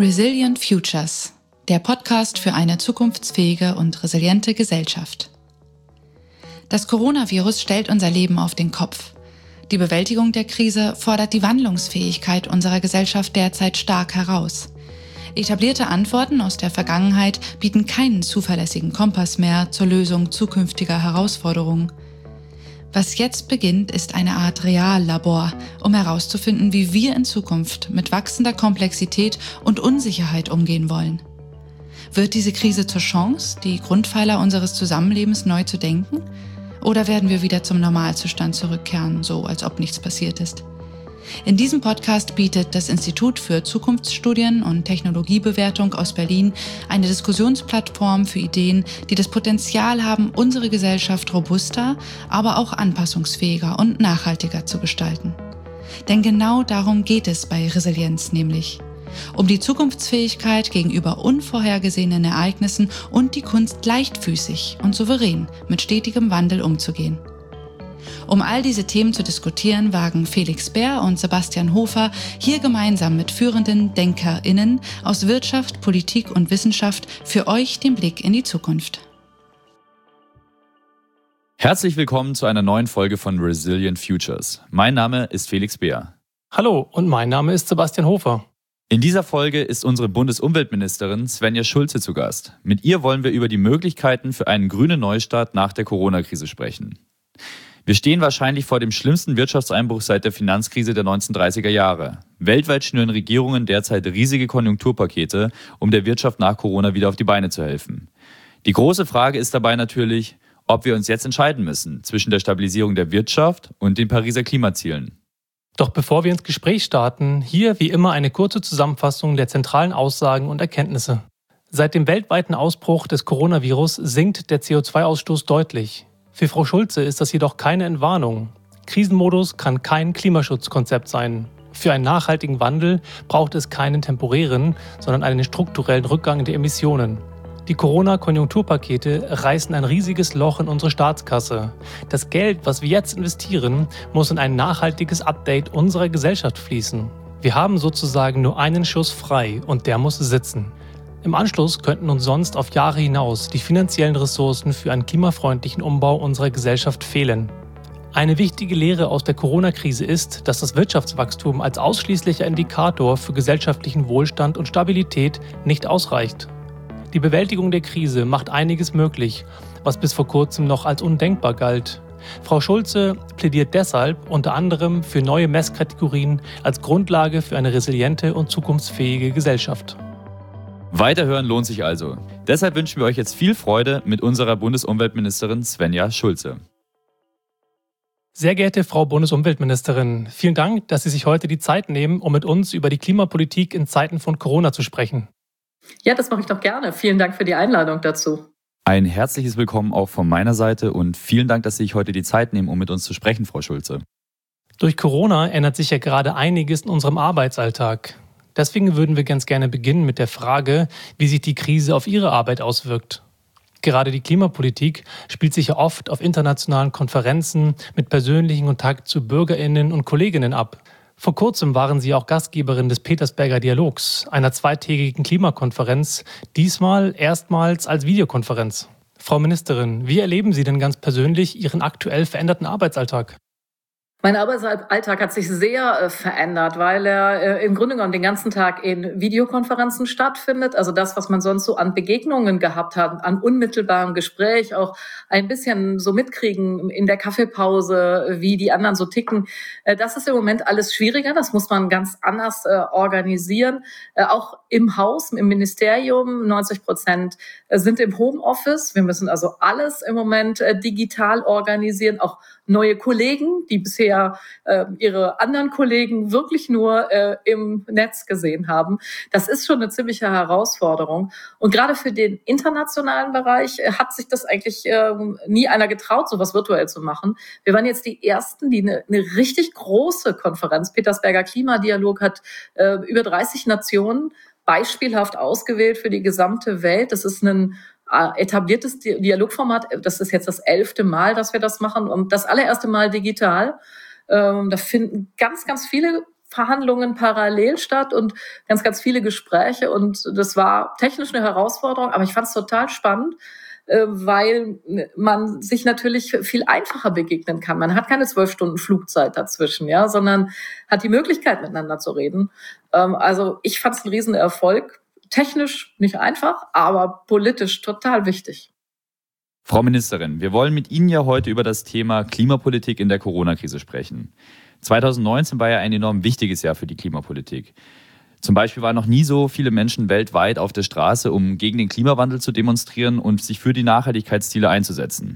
Resilient Futures, der Podcast für eine zukunftsfähige und resiliente Gesellschaft. Das Coronavirus stellt unser Leben auf den Kopf. Die Bewältigung der Krise fordert die Wandlungsfähigkeit unserer Gesellschaft derzeit stark heraus. Etablierte Antworten aus der Vergangenheit bieten keinen zuverlässigen Kompass mehr zur Lösung zukünftiger Herausforderungen. Was jetzt beginnt, ist eine Art Reallabor, um herauszufinden, wie wir in Zukunft mit wachsender Komplexität und Unsicherheit umgehen wollen. Wird diese Krise zur Chance, die Grundpfeiler unseres Zusammenlebens neu zu denken? Oder werden wir wieder zum Normalzustand zurückkehren, so als ob nichts passiert ist? In diesem Podcast bietet das Institut für Zukunftsstudien und Technologiebewertung aus Berlin eine Diskussionsplattform für Ideen, die das Potenzial haben, unsere Gesellschaft robuster, aber auch anpassungsfähiger und nachhaltiger zu gestalten. Denn genau darum geht es bei Resilienz nämlich. Um die Zukunftsfähigkeit gegenüber unvorhergesehenen Ereignissen und die Kunst, leichtfüßig und souverän mit stetigem Wandel umzugehen. Um all diese Themen zu diskutieren, wagen Felix Beer und Sebastian Hofer hier gemeinsam mit führenden DenkerInnen aus Wirtschaft, Politik und Wissenschaft für euch den Blick in die Zukunft. Herzlich willkommen zu einer neuen Folge von Resilient Futures. Mein Name ist Felix Beer. Hallo und mein Name ist Sebastian Hofer. In dieser Folge ist unsere Bundesumweltministerin Svenja Schulze zu Gast. Mit ihr wollen wir über die Möglichkeiten für einen grünen Neustart nach der Corona-Krise sprechen. Wir stehen wahrscheinlich vor dem schlimmsten Wirtschaftseinbruch seit der Finanzkrise der 1930er Jahre. Weltweit schnüren Regierungen derzeit riesige Konjunkturpakete, um der Wirtschaft nach Corona wieder auf die Beine zu helfen. Die große Frage ist dabei natürlich, ob wir uns jetzt entscheiden müssen zwischen der Stabilisierung der Wirtschaft und den Pariser Klimazielen. Doch bevor wir ins Gespräch starten, hier wie immer eine kurze Zusammenfassung der zentralen Aussagen und Erkenntnisse. Seit dem weltweiten Ausbruch des Coronavirus sinkt der CO2-Ausstoß deutlich. Für Frau Schulze ist das jedoch keine Entwarnung. Krisenmodus kann kein Klimaschutzkonzept sein. Für einen nachhaltigen Wandel braucht es keinen temporären, sondern einen strukturellen Rückgang der Emissionen. Die Corona-Konjunkturpakete reißen ein riesiges Loch in unsere Staatskasse. Das Geld, was wir jetzt investieren, muss in ein nachhaltiges Update unserer Gesellschaft fließen. Wir haben sozusagen nur einen Schuss frei und der muss sitzen. Im Anschluss könnten uns sonst auf Jahre hinaus die finanziellen Ressourcen für einen klimafreundlichen Umbau unserer Gesellschaft fehlen. Eine wichtige Lehre aus der Corona-Krise ist, dass das Wirtschaftswachstum als ausschließlicher Indikator für gesellschaftlichen Wohlstand und Stabilität nicht ausreicht. Die Bewältigung der Krise macht einiges möglich, was bis vor kurzem noch als undenkbar galt. Frau Schulze plädiert deshalb unter anderem für neue Messkategorien als Grundlage für eine resiliente und zukunftsfähige Gesellschaft. Weiterhören lohnt sich also. Deshalb wünschen wir euch jetzt viel Freude mit unserer Bundesumweltministerin Svenja Schulze. Sehr geehrte Frau Bundesumweltministerin, vielen Dank, dass Sie sich heute die Zeit nehmen, um mit uns über die Klimapolitik in Zeiten von Corona zu sprechen. Ja, das mache ich doch gerne. Vielen Dank für die Einladung dazu. Ein herzliches Willkommen auch von meiner Seite und vielen Dank, dass Sie sich heute die Zeit nehmen, um mit uns zu sprechen, Frau Schulze. Durch Corona ändert sich ja gerade einiges in unserem Arbeitsalltag. Deswegen würden wir ganz gerne beginnen mit der Frage, wie sich die Krise auf Ihre Arbeit auswirkt. Gerade die Klimapolitik spielt sich ja oft auf internationalen Konferenzen mit persönlichem Kontakt zu BürgerInnen und Kolleginnen ab. Vor kurzem waren Sie auch Gastgeberin des Petersberger Dialogs, einer zweitägigen Klimakonferenz, diesmal erstmals als Videokonferenz. Frau Ministerin, wie erleben Sie denn ganz persönlich Ihren aktuell veränderten Arbeitsalltag? Mein Arbeitsalltag hat sich sehr verändert, weil er im Grunde genommen den ganzen Tag in Videokonferenzen stattfindet. Also das, was man sonst so an Begegnungen gehabt hat, an unmittelbarem Gespräch, auch ein bisschen so mitkriegen in der Kaffeepause, wie die anderen so ticken. Das ist im Moment alles schwieriger. Das muss man ganz anders organisieren. Auch im Haus, im Ministerium, 90% sind im Homeoffice. Wir müssen also alles im Moment digital organisieren, auch neue Kollegen, die bisher ihre anderen Kollegen wirklich nur im Netz gesehen haben. Das ist schon eine ziemliche Herausforderung. Und gerade für den internationalen Bereich hat sich das eigentlich nie einer getraut, sowas virtuell zu machen. Wir waren jetzt die Ersten, die eine richtig große Konferenz, Petersberger Klimadialog, hat über 30 Nationen beispielhaft ausgewählt für die gesamte Welt. Das ist ein etabliertes Dialogformat. Das ist jetzt das 11. Mal, dass wir das machen und das allererste Mal digital. Da finden ganz, ganz viele Verhandlungen parallel statt und ganz, ganz viele Gespräche. Und das war technisch eine Herausforderung, aber ich fand es total spannend, weil man sich natürlich viel einfacher begegnen kann. Man hat keine 12 Stunden Flugzeit dazwischen, ja, sondern hat die Möglichkeit, miteinander zu reden. Also ich fand es ein Riesenerfolg. Technisch nicht einfach, aber politisch total wichtig. Frau Ministerin, wir wollen mit Ihnen ja heute über das Thema Klimapolitik in der Corona-Krise sprechen. 2019 war ja ein enorm wichtiges Jahr für die Klimapolitik. Zum Beispiel waren noch nie so viele Menschen weltweit auf der Straße, um gegen den Klimawandel zu demonstrieren und sich für die Nachhaltigkeitsziele einzusetzen.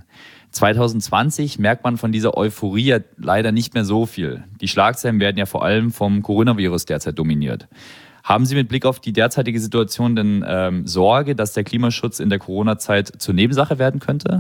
2020 merkt man von dieser Euphorie ja leider nicht mehr so viel. Die Schlagzeilen werden ja vor allem vom Coronavirus derzeit dominiert. Haben Sie mit Blick auf die derzeitige Situation denn Sorge, dass der Klimaschutz in der Corona-Zeit zur Nebensache werden könnte?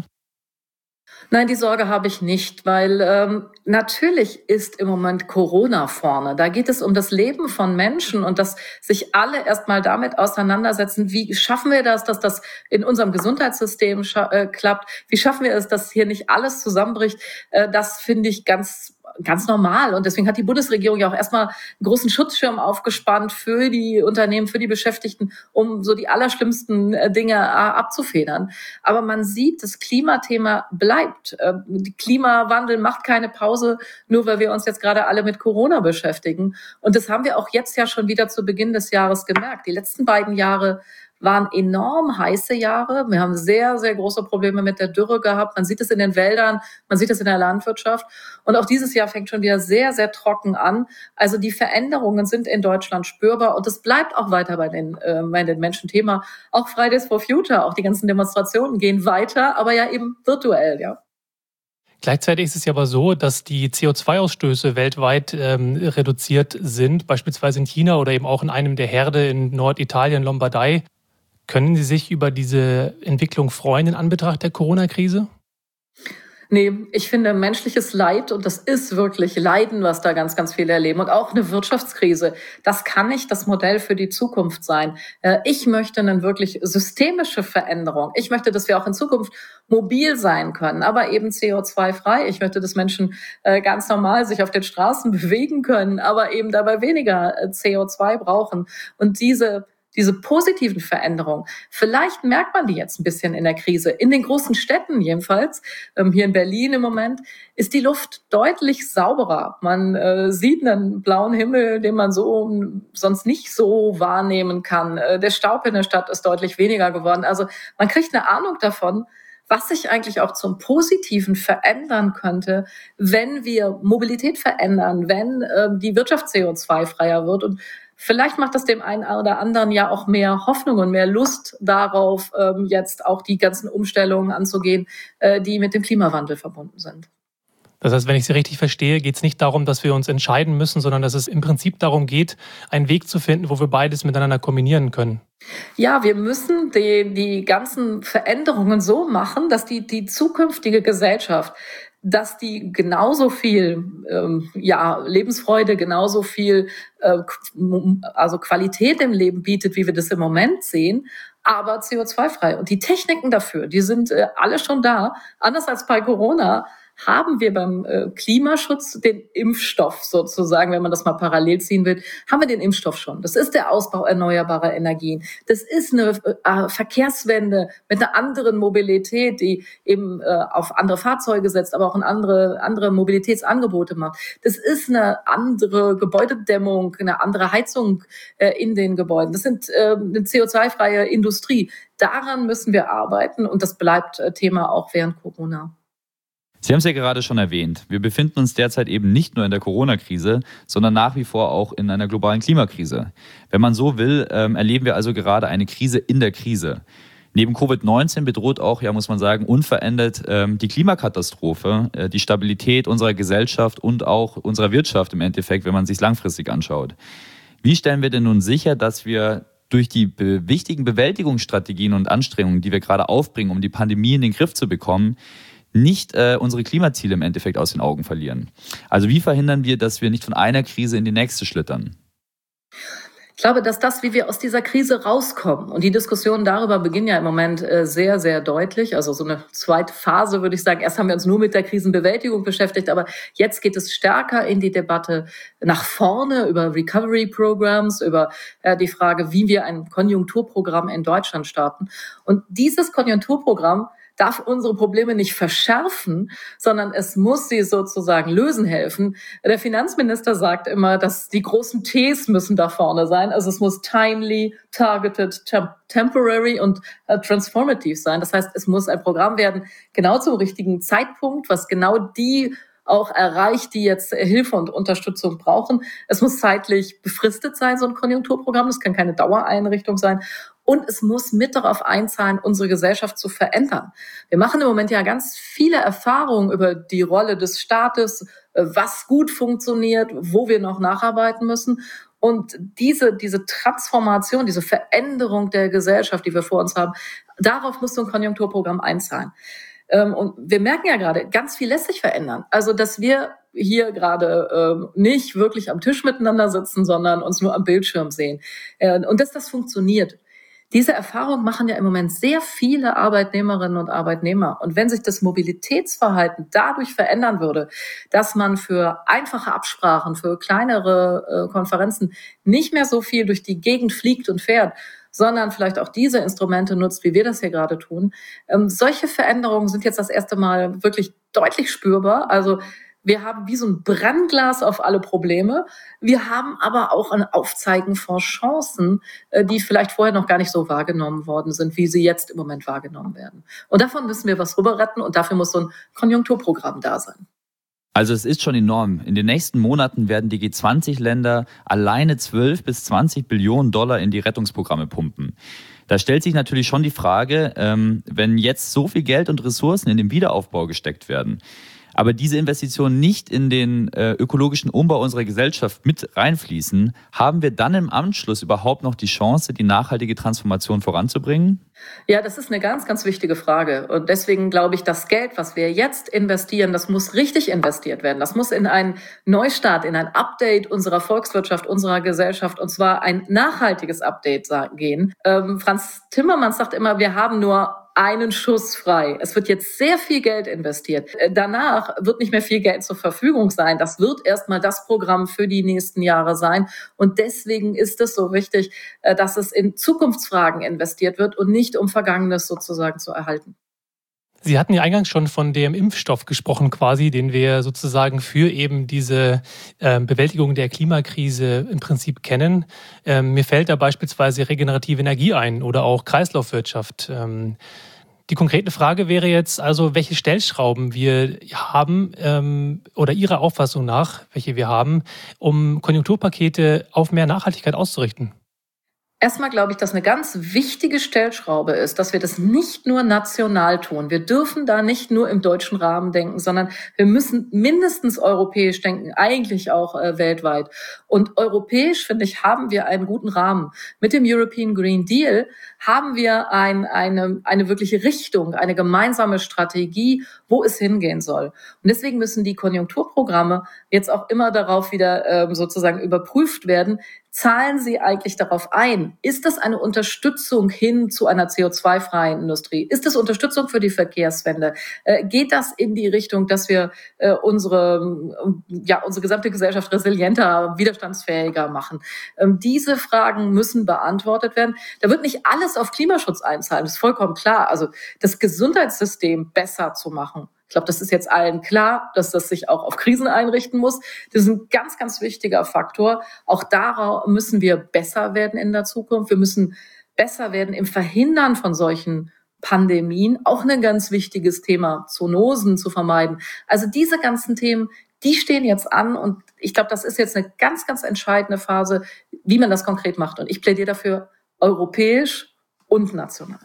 Nein, die Sorge habe ich nicht, weil natürlich ist im Moment Corona vorne. Da geht es um das Leben von Menschen und dass sich alle erstmal damit auseinandersetzen, wie schaffen wir das, dass das in unserem Gesundheitssystem klappt? Wie schaffen wir es, dass hier nicht alles zusammenbricht? Das finde ich ganz normal. Und deswegen hat die Bundesregierung ja auch erstmal einen großen Schutzschirm aufgespannt für die Unternehmen, für die Beschäftigten, um so die allerschlimmsten Dinge abzufedern. Aber man sieht, das Klimathema bleibt. Klimawandel macht keine Pause, nur weil wir uns jetzt gerade alle mit Corona beschäftigen. Und das haben wir auch jetzt ja schon wieder zu Beginn des Jahres gemerkt. Die letzten beiden Jahre waren enorm heiße Jahre. Wir haben sehr, sehr große Probleme mit der Dürre gehabt. Man sieht es in den Wäldern, man sieht es in der Landwirtschaft. Und auch dieses Jahr fängt schon wieder sehr, sehr trocken an. Also die Veränderungen sind in Deutschland spürbar und es bleibt auch weiter bei den Menschen Thema. Auch Fridays for Future, auch die ganzen Demonstrationen gehen weiter, aber ja eben virtuell, ja. Gleichzeitig ist es ja aber so, dass die CO2-Ausstöße weltweit reduziert sind, beispielsweise in China oder eben auch in einem der Herde in Norditalien, Lombardei. Können Sie sich über diese Entwicklung freuen in Anbetracht der Corona-Krise? Nee, ich finde menschliches Leid, und das ist wirklich Leiden, was da ganz, ganz viele erleben, und auch eine Wirtschaftskrise, das kann nicht das Modell für die Zukunft sein. Ich möchte eine wirklich systemische Veränderung. Ich möchte, dass wir auch in Zukunft mobil sein können, aber eben CO2-frei. Ich möchte, dass Menschen ganz normal sich auf den Straßen bewegen können, aber eben dabei weniger CO2 brauchen. Und diese positiven Veränderungen, vielleicht merkt man die jetzt ein bisschen in der Krise. In den großen Städten jedenfalls, hier in Berlin im Moment, ist die Luft deutlich sauberer. Man sieht einen blauen Himmel, den man so sonst nicht so wahrnehmen kann. Der Staub in der Stadt ist deutlich weniger geworden. Also man kriegt eine Ahnung davon, was sich eigentlich auch zum Positiven verändern könnte, wenn wir Mobilität verändern, wenn die Wirtschaft CO2-freier wird. Und vielleicht macht das dem einen oder anderen ja auch mehr Hoffnung und mehr Lust darauf, jetzt auch die ganzen Umstellungen anzugehen, die mit dem Klimawandel verbunden sind. Das heißt, wenn ich Sie richtig verstehe, geht es nicht darum, dass wir uns entscheiden müssen, sondern dass es im Prinzip darum geht, einen Weg zu finden, wo wir beides miteinander kombinieren können. Ja, wir müssen die ganzen Veränderungen so machen, dass die zukünftige Gesellschaft, dass die genauso viel Lebensfreude, genauso viel also Qualität im Leben bietet, wie wir das im Moment sehen, aber CO2-frei. Und die Techniken dafür, die sind alle schon da. Anders als bei Corona haben wir beim Klimaschutz den Impfstoff sozusagen, wenn man das mal parallel ziehen will, haben wir den Impfstoff schon. Das ist der Ausbau erneuerbarer Energien. Das ist eine Verkehrswende mit einer anderen Mobilität, die eben auf andere Fahrzeuge setzt, aber auch in andere Mobilitätsangebote macht. Das ist eine andere Gebäudedämmung, eine andere Heizung in den Gebäuden. Das sind eine CO2-freie Industrie. Daran müssen wir arbeiten und das bleibt Thema auch während Corona. Sie haben es ja gerade schon erwähnt. Wir befinden uns derzeit eben nicht nur in der Corona-Krise, sondern nach wie vor auch in einer globalen Klimakrise. Wenn man so will, erleben wir also gerade eine Krise in der Krise. Neben Covid-19 bedroht auch, ja muss man sagen, unverändert die Klimakatastrophe, die Stabilität unserer Gesellschaft und auch unserer Wirtschaft im Endeffekt, wenn man es sich langfristig anschaut. Wie stellen wir denn nun sicher, dass wir durch die wichtigen Bewältigungsstrategien und Anstrengungen, die wir gerade aufbringen, um die Pandemie in den Griff zu bekommen, nicht unsere Klimaziele im Endeffekt aus den Augen verlieren? Also wie verhindern wir, dass wir nicht von einer Krise in die nächste schlittern? Ich glaube, dass das, wie wir aus dieser Krise rauskommen, und die Diskussionen darüber beginnen ja im Moment sehr, sehr deutlich. Also so eine zweite Phase, würde ich sagen. Erst haben wir uns nur mit der Krisenbewältigung beschäftigt, aber jetzt geht es stärker in die Debatte nach vorne über Recovery Programs, über die Frage, wie wir ein Konjunkturprogramm in Deutschland starten. Und dieses Konjunkturprogramm darf unsere Probleme nicht verschärfen, sondern es muss sie sozusagen lösen helfen. Der Finanzminister sagt immer, dass die großen Ts müssen da vorne sein. Also es muss timely, targeted, temporary und transformative sein. Das heißt, es muss ein Programm werden, genau zum richtigen Zeitpunkt, was genau die auch erreicht, die jetzt Hilfe und Unterstützung brauchen. Es muss zeitlich befristet sein, so ein Konjunkturprogramm. Das kann keine Dauereinrichtung sein. Und es muss mit darauf einzahlen, unsere Gesellschaft zu verändern. Wir machen im Moment ja ganz viele Erfahrungen über die Rolle des Staates, was gut funktioniert, wo wir noch nacharbeiten müssen. Und diese Transformation, diese Veränderung der Gesellschaft, die wir vor uns haben, darauf muss so ein Konjunkturprogramm einzahlen. Und wir merken ja gerade, ganz viel lässt sich verändern. Also, dass wir hier gerade nicht wirklich am Tisch miteinander sitzen, sondern uns nur am Bildschirm sehen. Und dass das funktioniert. Diese Erfahrung machen ja im Moment sehr viele Arbeitnehmerinnen und Arbeitnehmer. Und wenn sich das Mobilitätsverhalten dadurch verändern würde, dass man für einfache Absprachen, für kleinere Konferenzen nicht mehr so viel durch die Gegend fliegt und fährt, sondern vielleicht auch diese Instrumente nutzt, wie wir das hier gerade tun. Solche Veränderungen sind jetzt das erste Mal wirklich deutlich spürbar. Also wir haben wie so ein Brennglas auf alle Probleme. Wir haben aber auch ein Aufzeigen von Chancen, die vielleicht vorher noch gar nicht so wahrgenommen worden sind, wie sie jetzt im Moment wahrgenommen werden. Und davon müssen wir was rüber retten und dafür muss so ein Konjunkturprogramm da sein. Also es ist schon enorm. In den nächsten Monaten werden die G20-Länder alleine 12 bis 20 Billionen Dollar in die Rettungsprogramme pumpen. Da stellt sich natürlich schon die Frage, wenn jetzt so viel Geld und Ressourcen in den Wiederaufbau gesteckt werden, aber diese Investitionen nicht in den ökologischen Umbau unserer Gesellschaft mit reinfließen, haben wir dann im Anschluss überhaupt noch die Chance, die nachhaltige Transformation voranzubringen? Ja, das ist eine ganz, ganz wichtige Frage. Und deswegen glaube ich, das Geld, was wir jetzt investieren, das muss richtig investiert werden. Das muss in einen Neustart, in ein Update unserer Volkswirtschaft, unserer Gesellschaft, und zwar ein nachhaltiges Update gehen. Franz Timmermans sagt immer, wir haben nur einen Schuss frei. Es wird jetzt sehr viel Geld investiert. Danach wird nicht mehr viel Geld zur Verfügung sein. Das wird erstmal das Programm für die nächsten Jahre sein. Und deswegen ist es so wichtig, dass es in Zukunftsfragen investiert wird und nicht um Vergangenes sozusagen zu erhalten. Sie hatten ja eingangs schon von dem Impfstoff gesprochen quasi, den wir sozusagen für eben diese Bewältigung der Klimakrise im Prinzip kennen. Mir fällt da beispielsweise regenerative Energie ein oder auch Kreislaufwirtschaft. Die konkrete Frage wäre jetzt also, welche Stellschrauben wir haben oder Ihrer Auffassung nach, welche wir haben, um Konjunkturpakete auf mehr Nachhaltigkeit auszurichten. Erstmal glaube ich, dass eine ganz wichtige Stellschraube ist, dass wir das nicht nur national tun. Wir dürfen da nicht nur im deutschen Rahmen denken, sondern wir müssen mindestens europäisch denken, eigentlich auch weltweit. Und europäisch, finde ich, haben wir einen guten Rahmen. Mit dem European Green Deal haben wir eine wirkliche Richtung, eine gemeinsame Strategie, wo es hingehen soll. Und deswegen müssen die Konjunkturprogramme jetzt auch immer darauf wieder sozusagen überprüft werden. Zahlen sie eigentlich darauf ein? Ist das eine Unterstützung hin zu einer CO2-freien Industrie? Ist das Unterstützung für die Verkehrswende? Geht das in die Richtung, dass wir unsere gesamte Gesellschaft resilienter, widerstandsfähiger machen? Diese Fragen müssen beantwortet werden. Da wird nicht alles auf Klimaschutz einzahlen, das ist vollkommen klar. Also das Gesundheitssystem besser zu machen. Ich glaube, das ist jetzt allen klar, dass das sich auch auf Krisen einrichten muss. Das ist ein ganz, ganz wichtiger Faktor. Auch darauf müssen wir besser werden in der Zukunft. Wir müssen besser werden im Verhindern von solchen Pandemien. Auch ein ganz wichtiges Thema, Zoonosen zu vermeiden. Also diese ganzen Themen, die stehen jetzt an. Und ich glaube, das ist jetzt eine ganz, ganz entscheidende Phase, wie man das konkret macht. Und ich plädiere dafür europäisch und national.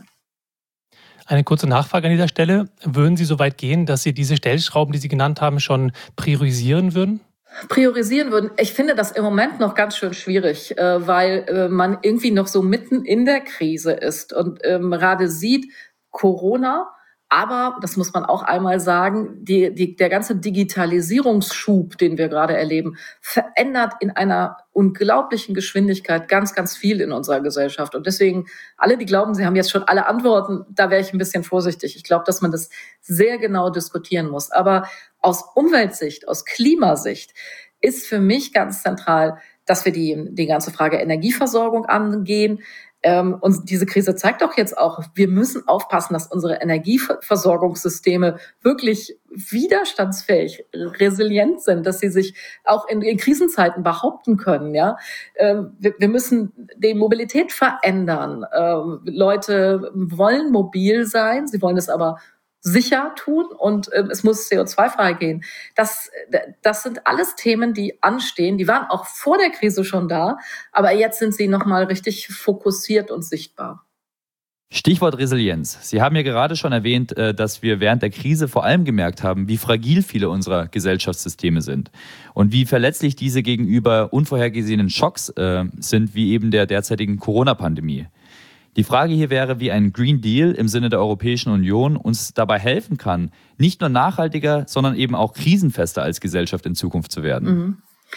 Eine kurze Nachfrage an dieser Stelle. Würden Sie so weit gehen, dass Sie diese Stellschrauben, die Sie genannt haben, schon priorisieren würden? Priorisieren würden. Ich finde das im Moment noch ganz schön schwierig, weil man irgendwie noch so mitten in der Krise ist und gerade sieht, Corona, Aber, das muss man auch einmal sagen, der ganze Digitalisierungsschub, den wir gerade erleben, verändert in einer unglaublichen Geschwindigkeit ganz, ganz viel in unserer Gesellschaft. Und deswegen, alle, die glauben, sie haben jetzt schon alle Antworten, da wäre ich ein bisschen vorsichtig. Ich glaube, dass man das sehr genau diskutieren muss. Aber aus Umweltsicht, aus Klimasicht ist für mich ganz zentral, dass wir die ganze Frage Energieversorgung angehen. Und diese Krise zeigt doch jetzt auch, wir müssen aufpassen, dass unsere Energieversorgungssysteme wirklich widerstandsfähig, resilient sind, dass sie sich auch in Krisenzeiten behaupten können. Ja, wir müssen die Mobilität verändern. Leute wollen mobil sein, sie wollen es aber sicher tun und es muss CO2-frei gehen. Das sind alles Themen, die anstehen. Die waren auch vor der Krise schon da, aber jetzt sind sie nochmal richtig fokussiert und sichtbar. Stichwort Resilienz. Sie haben ja gerade schon erwähnt, dass wir während der Krise vor allem gemerkt haben, wie fragil viele unserer Gesellschaftssysteme sind und wie verletzlich diese gegenüber unvorhergesehenen Schocks sind, wie eben der derzeitigen Corona-Pandemie. Die Frage hier wäre, wie ein Green Deal im Sinne der Europäischen Union uns dabei helfen kann, nicht nur nachhaltiger, sondern eben auch krisenfester als Gesellschaft in Zukunft zu werden. Mhm.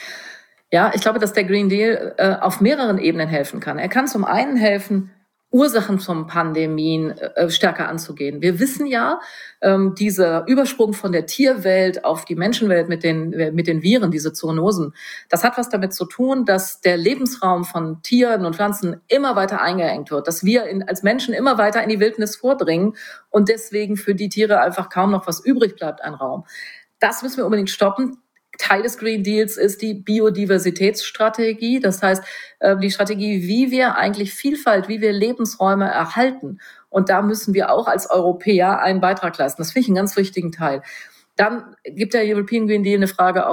Ja, ich glaube, dass der Green Deal auf mehreren Ebenen helfen kann. Er kann zum einen helfen, Ursachen von Pandemien stärker anzugehen. Wir wissen ja, dieser Übersprung von der Tierwelt auf die Menschenwelt mit den Viren, diese Zoonosen, das hat was damit zu tun, dass der Lebensraum von Tieren und Pflanzen immer weiter eingeengt wird, dass wir als Menschen immer weiter in die Wildnis vordringen und deswegen für die Tiere einfach kaum noch was übrig bleibt an Raum. Das müssen wir unbedingt stoppen. Teil des Green Deals ist die Biodiversitätsstrategie. Das heißt, die Strategie, wie wir eigentlich Vielfalt, wie wir Lebensräume erhalten. Und da müssen wir auch als Europäer einen Beitrag leisten. Das finde ich einen ganz wichtigen Teil. Dann gibt der European Green Deal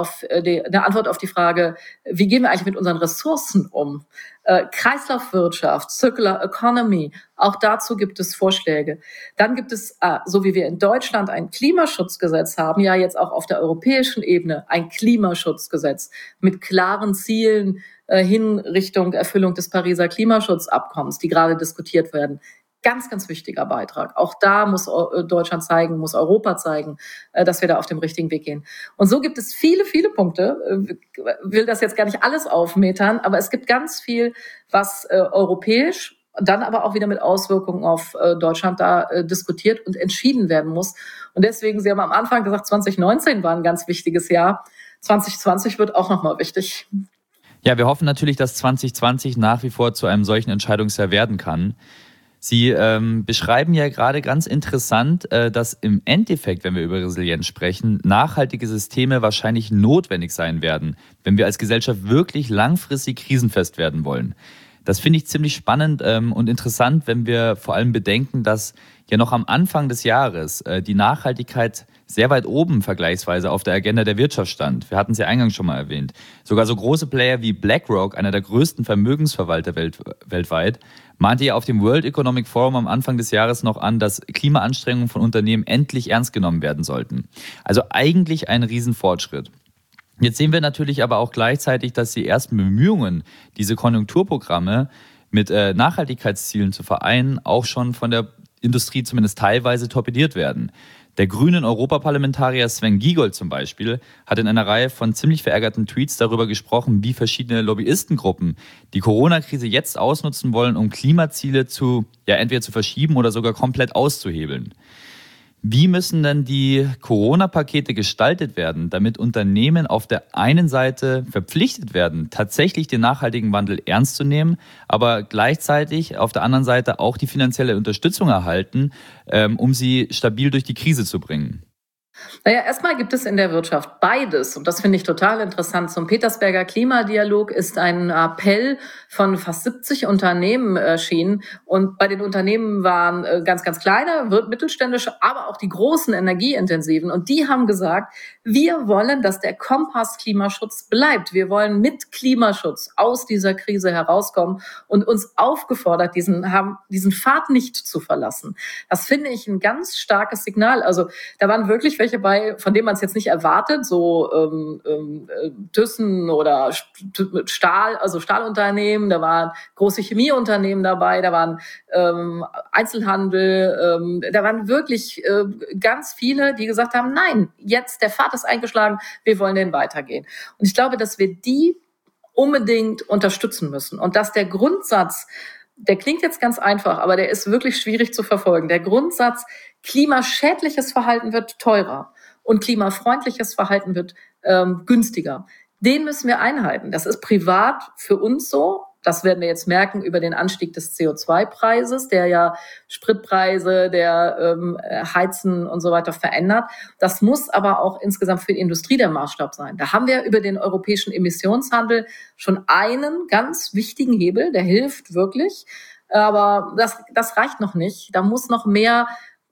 eine Antwort auf die Frage, wie gehen wir eigentlich mit unseren Ressourcen um? Kreislaufwirtschaft, Circular Economy, auch dazu gibt es Vorschläge. Dann gibt es, so wie wir in Deutschland ein Klimaschutzgesetz haben, ja jetzt auch auf der europäischen Ebene ein Klimaschutzgesetz mit klaren Zielen hin Richtung Erfüllung des Pariser Klimaschutzabkommens, die gerade diskutiert werden. Ganz, ganz wichtiger Beitrag. Auch da muss Deutschland zeigen, muss Europa zeigen, dass wir da auf dem richtigen Weg gehen. Und so gibt es viele, viele Punkte. Ich will das jetzt gar nicht alles aufmetern, aber es gibt ganz viel, was europäisch, dann aber auch wieder mit Auswirkungen auf Deutschland da diskutiert und entschieden werden muss. Und deswegen, Sie haben am Anfang gesagt, 2019 war ein ganz wichtiges Jahr. 2020 wird auch nochmal wichtig. Ja, wir hoffen natürlich, dass 2020 nach wie vor zu einem solchen Entscheidungsjahr werden kann. Sie beschreiben ja gerade ganz interessant, dass im Endeffekt, wenn wir über Resilienz sprechen, nachhaltige Systeme wahrscheinlich notwendig sein werden, wenn wir als Gesellschaft wirklich langfristig krisenfest werden wollen. Das finde ich ziemlich spannend und interessant, wenn wir vor allem bedenken, dass ja noch am Anfang des Jahres die Nachhaltigkeit sehr weit oben vergleichsweise auf der Agenda der Wirtschaft stand. Wir hatten es ja eingangs schon mal erwähnt. Sogar so große Player wie BlackRock, einer der größten Vermögensverwalter weltweit, mahnte ja auf dem World Economic Forum am Anfang des Jahres noch an, dass Klimaanstrengungen von Unternehmen endlich ernst genommen werden sollten. Also eigentlich ein Riesenfortschritt. Jetzt sehen wir natürlich aber auch gleichzeitig, dass die ersten Bemühungen, diese Konjunkturprogramme mit Nachhaltigkeitszielen zu vereinen, auch schon von der Industrie zumindest teilweise torpediert werden. Der grünen Europaparlamentarier Sven Giegold zum Beispiel hat in einer Reihe von ziemlich verärgerten Tweets darüber gesprochen, wie verschiedene Lobbyistengruppen die Corona-Krise jetzt ausnutzen wollen, um Klimaziele entweder zu verschieben oder sogar komplett auszuhebeln. Wie müssen denn die Corona-Pakete gestaltet werden, damit Unternehmen auf der einen Seite verpflichtet werden, tatsächlich den nachhaltigen Wandel ernst zu nehmen, aber gleichzeitig auf der anderen Seite auch die finanzielle Unterstützung erhalten, um sie stabil durch die Krise zu bringen? Naja, erstmal gibt es in der Wirtschaft beides und das finde ich total interessant. Zum Petersberger Klimadialog ist ein Appell von fast 70 Unternehmen erschienen und bei den Unternehmen waren ganz, ganz kleine, mittelständische, aber auch die großen energieintensiven und die haben gesagt, wir wollen, dass der Kompass Klimaschutz bleibt. Wir wollen mit Klimaschutz aus dieser Krise herauskommen und uns aufgefordert, diesen Pfad nicht zu verlassen. Das finde ich ein ganz starkes Signal. Also da waren wirklich welche bei, von denen man es jetzt nicht erwartet, so Thyssen oder Stahl, also Stahlunternehmen, da waren große Chemieunternehmen dabei, da waren Einzelhandel, da waren wirklich ganz viele, die gesagt haben, nein, jetzt der Pfad ist eingeschlagen, wir wollen den weitergehen. Und ich glaube, dass wir die unbedingt unterstützen müssen und dass der Grundsatz, der klingt jetzt ganz einfach, aber der ist wirklich schwierig zu verfolgen. Der Grundsatz, klimaschädliches Verhalten wird teurer und klimafreundliches Verhalten wird günstiger. Den müssen wir einhalten. Das ist privat für uns so. Das werden wir jetzt merken über den Anstieg des CO2-Preises, der ja Spritpreise, der Heizen und so weiter verändert. Das muss aber auch insgesamt für die Industrie der Maßstab sein. Da haben wir über den europäischen Emissionshandel schon einen ganz wichtigen Hebel, der hilft wirklich. Aber das reicht noch nicht. Da muss noch mehr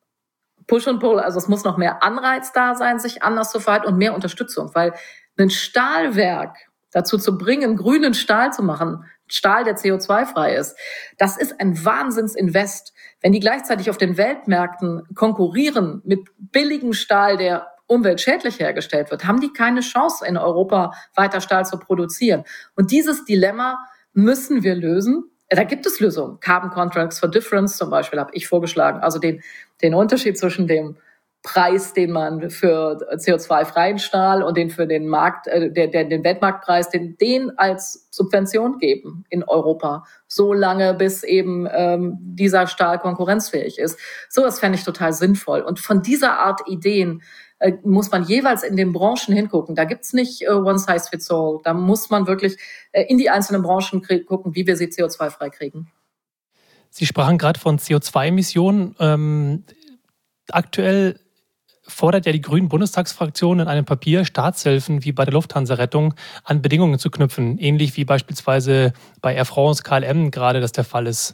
Push und Pull, also es muss noch mehr Anreiz da sein, sich anders zu verhalten und mehr Unterstützung, weil ein Stahlwerk dazu zu bringen, grünen Stahl zu machen, Stahl, der CO2-frei ist, das ist ein Wahnsinnsinvest. Wenn die gleichzeitig auf den Weltmärkten konkurrieren mit billigem Stahl, der umweltschädlich hergestellt wird, haben die keine Chance, in Europa weiter Stahl zu produzieren. Und dieses Dilemma müssen wir lösen. Da gibt es Lösungen. Carbon Contracts for Difference zum Beispiel habe ich vorgeschlagen. Also den Unterschied zwischen dem Preis, den man für CO2-freien Stahl und den für den Markt, den Weltmarktpreis, den als Subvention geben in Europa, so lange bis eben dieser Stahl konkurrenzfähig ist. So, das fände ich total sinnvoll. Und von dieser Art Ideen muss man jeweils in den Branchen hingucken. Da gibt's nicht one size fits all. Da muss man wirklich in die einzelnen Branchen gucken, wie wir sie CO2-frei kriegen. Sie sprachen gerade von CO2-Emissionen. Aktuell fordert ja die Grünen-Bundestagsfraktion in einem Papier, Staatshilfen wie bei der Lufthansa-Rettung an Bedingungen zu knüpfen, ähnlich wie beispielsweise bei Air France, KLM gerade das der Fall ist.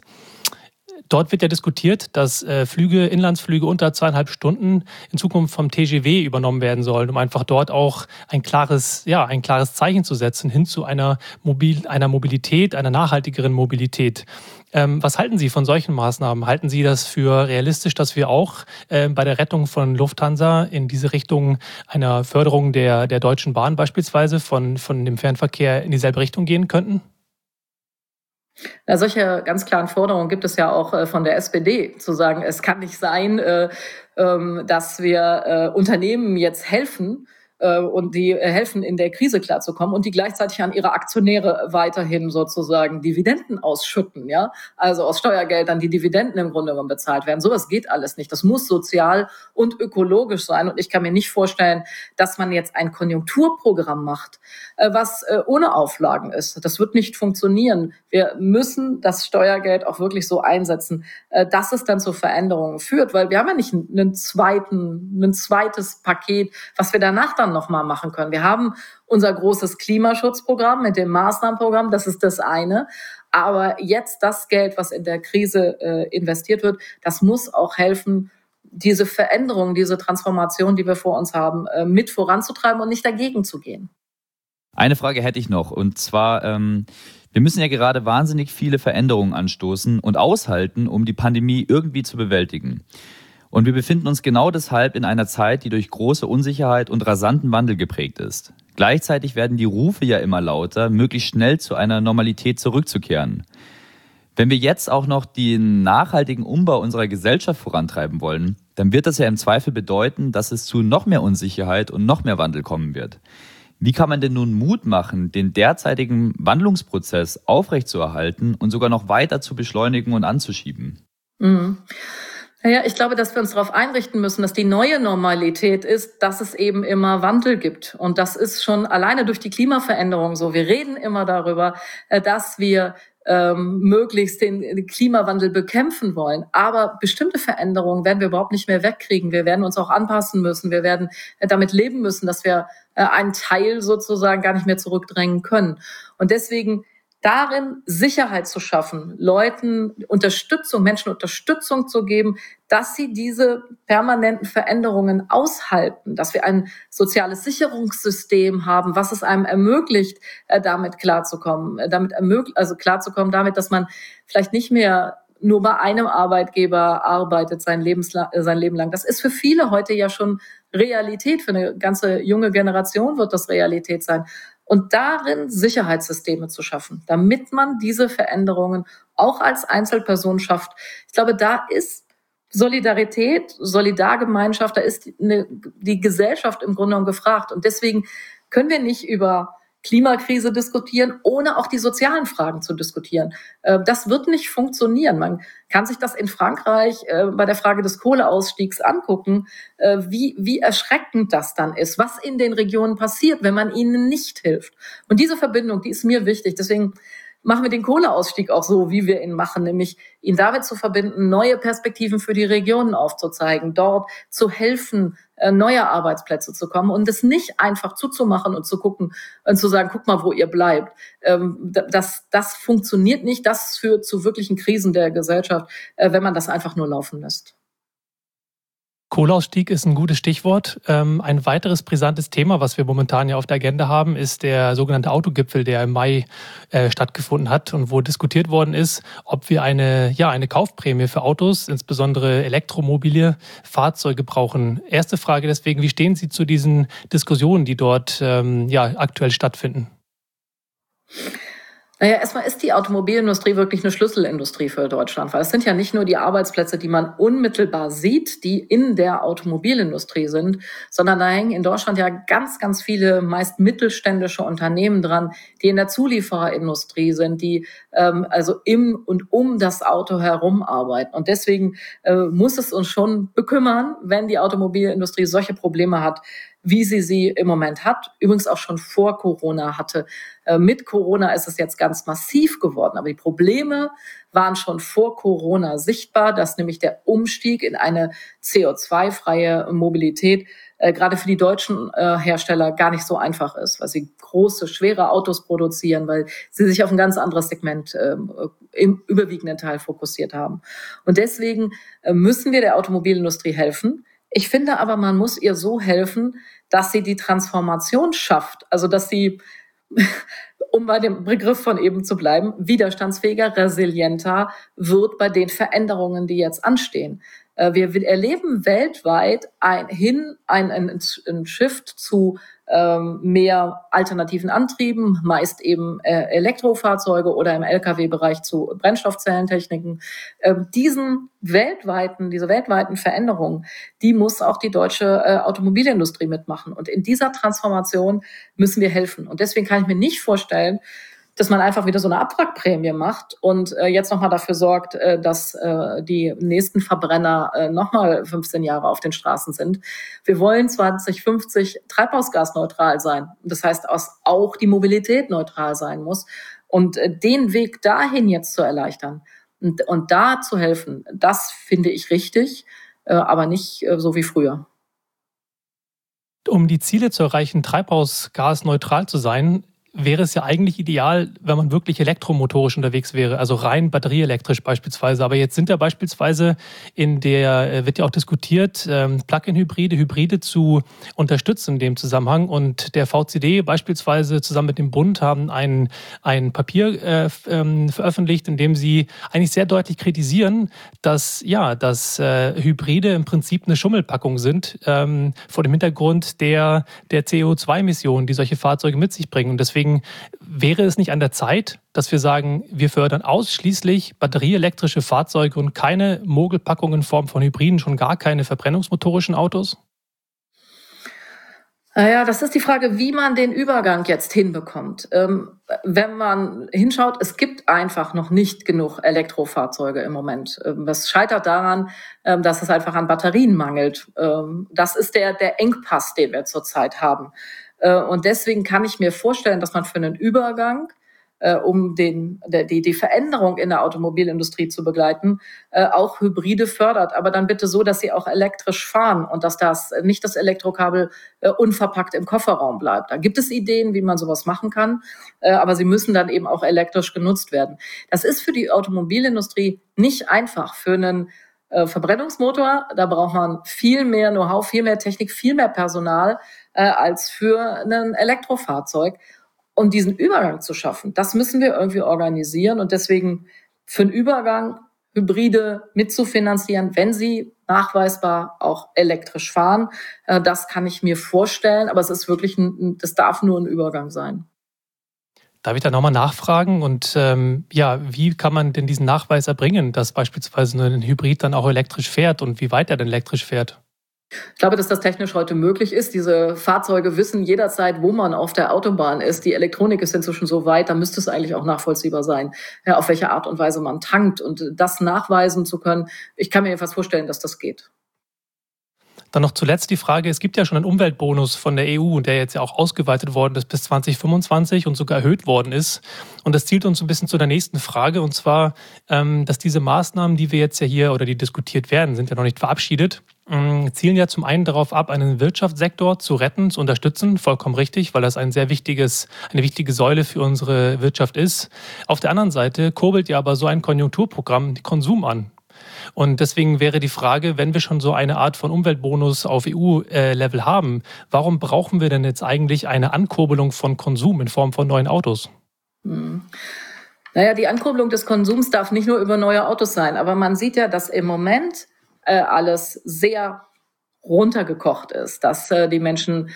Dort wird ja diskutiert, dass Inlandsflüge unter 2,5 Stunden in Zukunft vom TGW übernommen werden sollen, um einfach dort auch ein klares Zeichen zu setzen hin zu einer Mobilität, einer nachhaltigeren Mobilität. Was halten Sie von solchen Maßnahmen? Halten Sie das für realistisch, dass wir auch bei der Rettung von Lufthansa in diese Richtung einer Förderung der Deutschen Bahn beispielsweise von dem Fernverkehr in dieselbe Richtung gehen könnten? Na, solche ganz klaren Forderungen gibt es ja auch von der SPD, zu sagen, es kann nicht sein, dass wir Unternehmen jetzt helfen und die helfen, in der Krise klarzukommen und die gleichzeitig an ihre Aktionäre weiterhin sozusagen Dividenden ausschütten, ja, also aus Steuergeldern die Dividenden im Grunde genommen bezahlt werden. Sowas geht alles nicht. Das muss sozial und ökologisch sein und ich kann mir nicht vorstellen, dass man jetzt ein Konjunkturprogramm macht, was ohne Auflagen ist. Das wird nicht funktionieren. Wir müssen das Steuergeld auch wirklich so einsetzen, dass es dann zu Veränderungen führt, weil wir haben ja nicht ein zweites Paket, was wir danach dann nochmal machen können. Wir haben unser großes Klimaschutzprogramm mit dem Maßnahmenprogramm, das ist das eine. Aber jetzt das Geld, was in der Krise investiert wird, das muss auch helfen, diese Veränderung, diese Transformation, die wir vor uns haben, mit voranzutreiben und nicht dagegen zu gehen. Eine Frage hätte ich noch, und zwar, wir müssen ja gerade wahnsinnig viele Veränderungen anstoßen und aushalten, um die Pandemie irgendwie zu bewältigen. Und wir befinden uns genau deshalb in einer Zeit, die durch große Unsicherheit und rasanten Wandel geprägt ist. Gleichzeitig werden die Rufe ja immer lauter, möglichst schnell zu einer Normalität zurückzukehren. Wenn wir jetzt auch noch den nachhaltigen Umbau unserer Gesellschaft vorantreiben wollen, dann wird das ja im Zweifel bedeuten, dass es zu noch mehr Unsicherheit und noch mehr Wandel kommen wird. Wie kann man denn nun Mut machen, den derzeitigen Wandlungsprozess aufrechtzuerhalten und sogar noch weiter zu beschleunigen und anzuschieben? Mhm. Naja, ich glaube, dass wir uns darauf einrichten müssen, dass die neue Normalität ist, dass es eben immer Wandel gibt. Und das ist schon alleine durch die Klimaveränderung so. Wir reden immer darüber, dass wir möglichst den Klimawandel bekämpfen wollen. Aber bestimmte Veränderungen werden wir überhaupt nicht mehr wegkriegen. Wir werden uns auch anpassen müssen. Wir werden damit leben müssen, dass wir einen Teil sozusagen gar nicht mehr zurückdrängen können. Und deswegen darin Sicherheit zu schaffen, Leuten Menschen Unterstützung zu geben, dass sie diese permanenten Veränderungen aushalten, dass wir ein soziales Sicherungssystem haben, was es einem ermöglicht, damit klarzukommen, damit, dass man vielleicht nicht mehr nur bei einem Arbeitgeber arbeitet sein Leben lang. Das ist für viele heute ja schon Realität, für eine ganze junge Generation wird das Realität sein. Und darin Sicherheitssysteme zu schaffen, damit man diese Veränderungen auch als Einzelperson schafft. Ich glaube, da ist Solidarität, Solidargemeinschaft, da ist die Gesellschaft im Grunde genommen gefragt. Und deswegen können wir nicht über Klimakrise diskutieren, ohne auch die sozialen Fragen zu diskutieren. Das wird nicht funktionieren. Man kann sich das in Frankreich bei der Frage des Kohleausstiegs angucken, wie erschreckend das dann ist, was in den Regionen passiert, wenn man ihnen nicht hilft. Und diese Verbindung, die ist mir wichtig. Deswegen machen wir den Kohleausstieg auch so, wie wir ihn machen, nämlich ihn damit zu verbinden, neue Perspektiven für die Regionen aufzuzeigen, dort zu helfen, neue Arbeitsplätze zu kommen und es nicht einfach zuzumachen und zu gucken und zu sagen, guck mal, wo ihr bleibt. Das funktioniert nicht, das führt zu wirklichen Krisen der Gesellschaft, wenn man das einfach nur laufen lässt. Kohleausstieg ist ein gutes Stichwort. Ein weiteres brisantes Thema, was wir momentan ja auf der Agenda haben, ist der sogenannte Autogipfel, der im Mai stattgefunden hat und wo diskutiert worden ist, ob wir eine Kaufprämie für Autos, insbesondere elektromobile Fahrzeuge brauchen. Erste Frage deswegen, wie stehen Sie zu diesen Diskussionen, die dort aktuell stattfinden? Naja, erstmal ist die Automobilindustrie wirklich eine Schlüsselindustrie für Deutschland, weil es sind ja nicht nur die Arbeitsplätze, die man unmittelbar sieht, die in der Automobilindustrie sind, sondern da hängen in Deutschland ja ganz, ganz viele meist mittelständische Unternehmen dran, die in der Zuliefererindustrie sind, die also im und um das Auto herum arbeiten. Und deswegen muss es uns schon bekümmern, wenn die Automobilindustrie solche Probleme hat, wie sie im Moment hat, übrigens auch schon vor Corona hatte. Mit Corona ist es jetzt ganz massiv geworden, aber die Probleme waren schon vor Corona sichtbar, dass nämlich der Umstieg in eine CO2-freie Mobilität gerade für die deutschen Hersteller gar nicht so einfach ist, weil sie große, schwere Autos produzieren, weil sie sich auf ein ganz anderes Segment im überwiegenden Teil fokussiert haben. Und deswegen müssen wir der Automobilindustrie helfen. Ich finde aber, man muss ihr so helfen, dass sie die Transformation schafft, also dass sie, um bei dem Begriff von eben zu bleiben, widerstandsfähiger, resilienter wird bei den Veränderungen, die jetzt anstehen. Wir erleben weltweit ein Shift zu mehr alternativen Antrieben, meist eben Elektrofahrzeuge oder im Lkw-Bereich zu Brennstoffzellentechniken. Diese weltweiten Veränderungen, die muss auch die deutsche Automobilindustrie mitmachen. Und in dieser Transformation müssen wir helfen. Und deswegen kann ich mir nicht vorstellen, dass man einfach wieder so eine Abwrackprämie macht und jetzt nochmal dafür sorgt, dass die nächsten Verbrenner nochmal 15 Jahre auf den Straßen sind. Wir wollen 2050 treibhausgasneutral sein. Das heißt, dass auch die Mobilität neutral sein muss. Und den Weg dahin jetzt zu erleichtern und da zu helfen, das finde ich richtig, aber nicht so wie früher. Um die Ziele zu erreichen, treibhausgasneutral zu sein, wäre es ja eigentlich ideal, wenn man wirklich elektromotorisch unterwegs wäre, also rein batterieelektrisch beispielsweise. Aber jetzt sind ja beispielsweise wird ja auch diskutiert, Plug-in-Hybride zu unterstützen in dem Zusammenhang. Und der VCD beispielsweise zusammen mit dem Bund haben ein Papier veröffentlicht, in dem sie eigentlich sehr deutlich kritisieren, dass Hybride im Prinzip eine Schummelpackung sind, vor dem Hintergrund der CO2-Emissionen, die solche Fahrzeuge mit sich bringen. Und deswegen wäre es nicht an der Zeit, dass wir sagen, wir fördern ausschließlich batterieelektrische Fahrzeuge und keine Mogelpackungen in Form von Hybriden, schon gar keine verbrennungsmotorischen Autos? Naja, das ist die Frage, wie man den Übergang jetzt hinbekommt. Wenn man hinschaut, es gibt einfach noch nicht genug Elektrofahrzeuge im Moment. Das scheitert daran, dass es einfach an Batterien mangelt. Das ist der Engpass, den wir zurzeit haben. Und deswegen kann ich mir vorstellen, dass man für einen Übergang, um die Veränderung in der Automobilindustrie zu begleiten, auch Hybride fördert. Aber dann bitte so, dass sie auch elektrisch fahren und dass das nicht das Elektrokabel unverpackt im Kofferraum bleibt. Da gibt es Ideen, wie man sowas machen kann, aber sie müssen dann eben auch elektrisch genutzt werden. Das ist für die Automobilindustrie nicht einfach. Für einen Verbrennungsmotor, da braucht man viel mehr Know-how, viel mehr Technik, viel mehr Personal als für ein Elektrofahrzeug. Und diesen Übergang zu schaffen, das müssen wir irgendwie organisieren. Und deswegen für einen Übergang Hybride mitzufinanzieren, wenn sie nachweisbar auch elektrisch fahren. Das kann ich mir vorstellen, aber es ist wirklich das darf nur ein Übergang sein. Darf ich da nochmal nachfragen? Und wie kann man denn diesen Nachweis erbringen, dass beispielsweise ein Hybrid dann auch elektrisch fährt und wie weit er denn elektrisch fährt? Ich glaube, dass das technisch heute möglich ist. Diese Fahrzeuge wissen jederzeit, wo man auf der Autobahn ist. Die Elektronik ist inzwischen so weit, da müsste es eigentlich auch nachvollziehbar sein, auf welche Art und Weise man tankt. Und das nachweisen zu können, ich kann mir jedenfalls vorstellen, dass das geht. Dann noch zuletzt die Frage, es gibt ja schon einen Umweltbonus von der EU, der jetzt ja auch ausgeweitet worden ist bis 2025 und sogar erhöht worden ist. Und das zielt uns ein bisschen zu der nächsten Frage, und zwar, dass diese Maßnahmen, die wir jetzt ja hier oder die diskutiert werden, sind ja noch nicht verabschiedet, zielen ja zum einen darauf ab, einen Wirtschaftssektor zu retten, zu unterstützen, vollkommen richtig, weil das eine wichtige Säule für unsere Wirtschaft ist. Auf der anderen Seite kurbelt ja aber so ein Konjunkturprogramm den Konsum an. Und deswegen wäre die Frage, wenn wir schon so eine Art von Umweltbonus auf EU-Level haben, warum brauchen wir denn jetzt eigentlich eine Ankurbelung von Konsum in Form von neuen Autos? Naja, die Ankurbelung des Konsums darf nicht nur über neue Autos sein, aber man sieht ja, dass im Moment alles sehr runtergekocht ist, dass die Menschen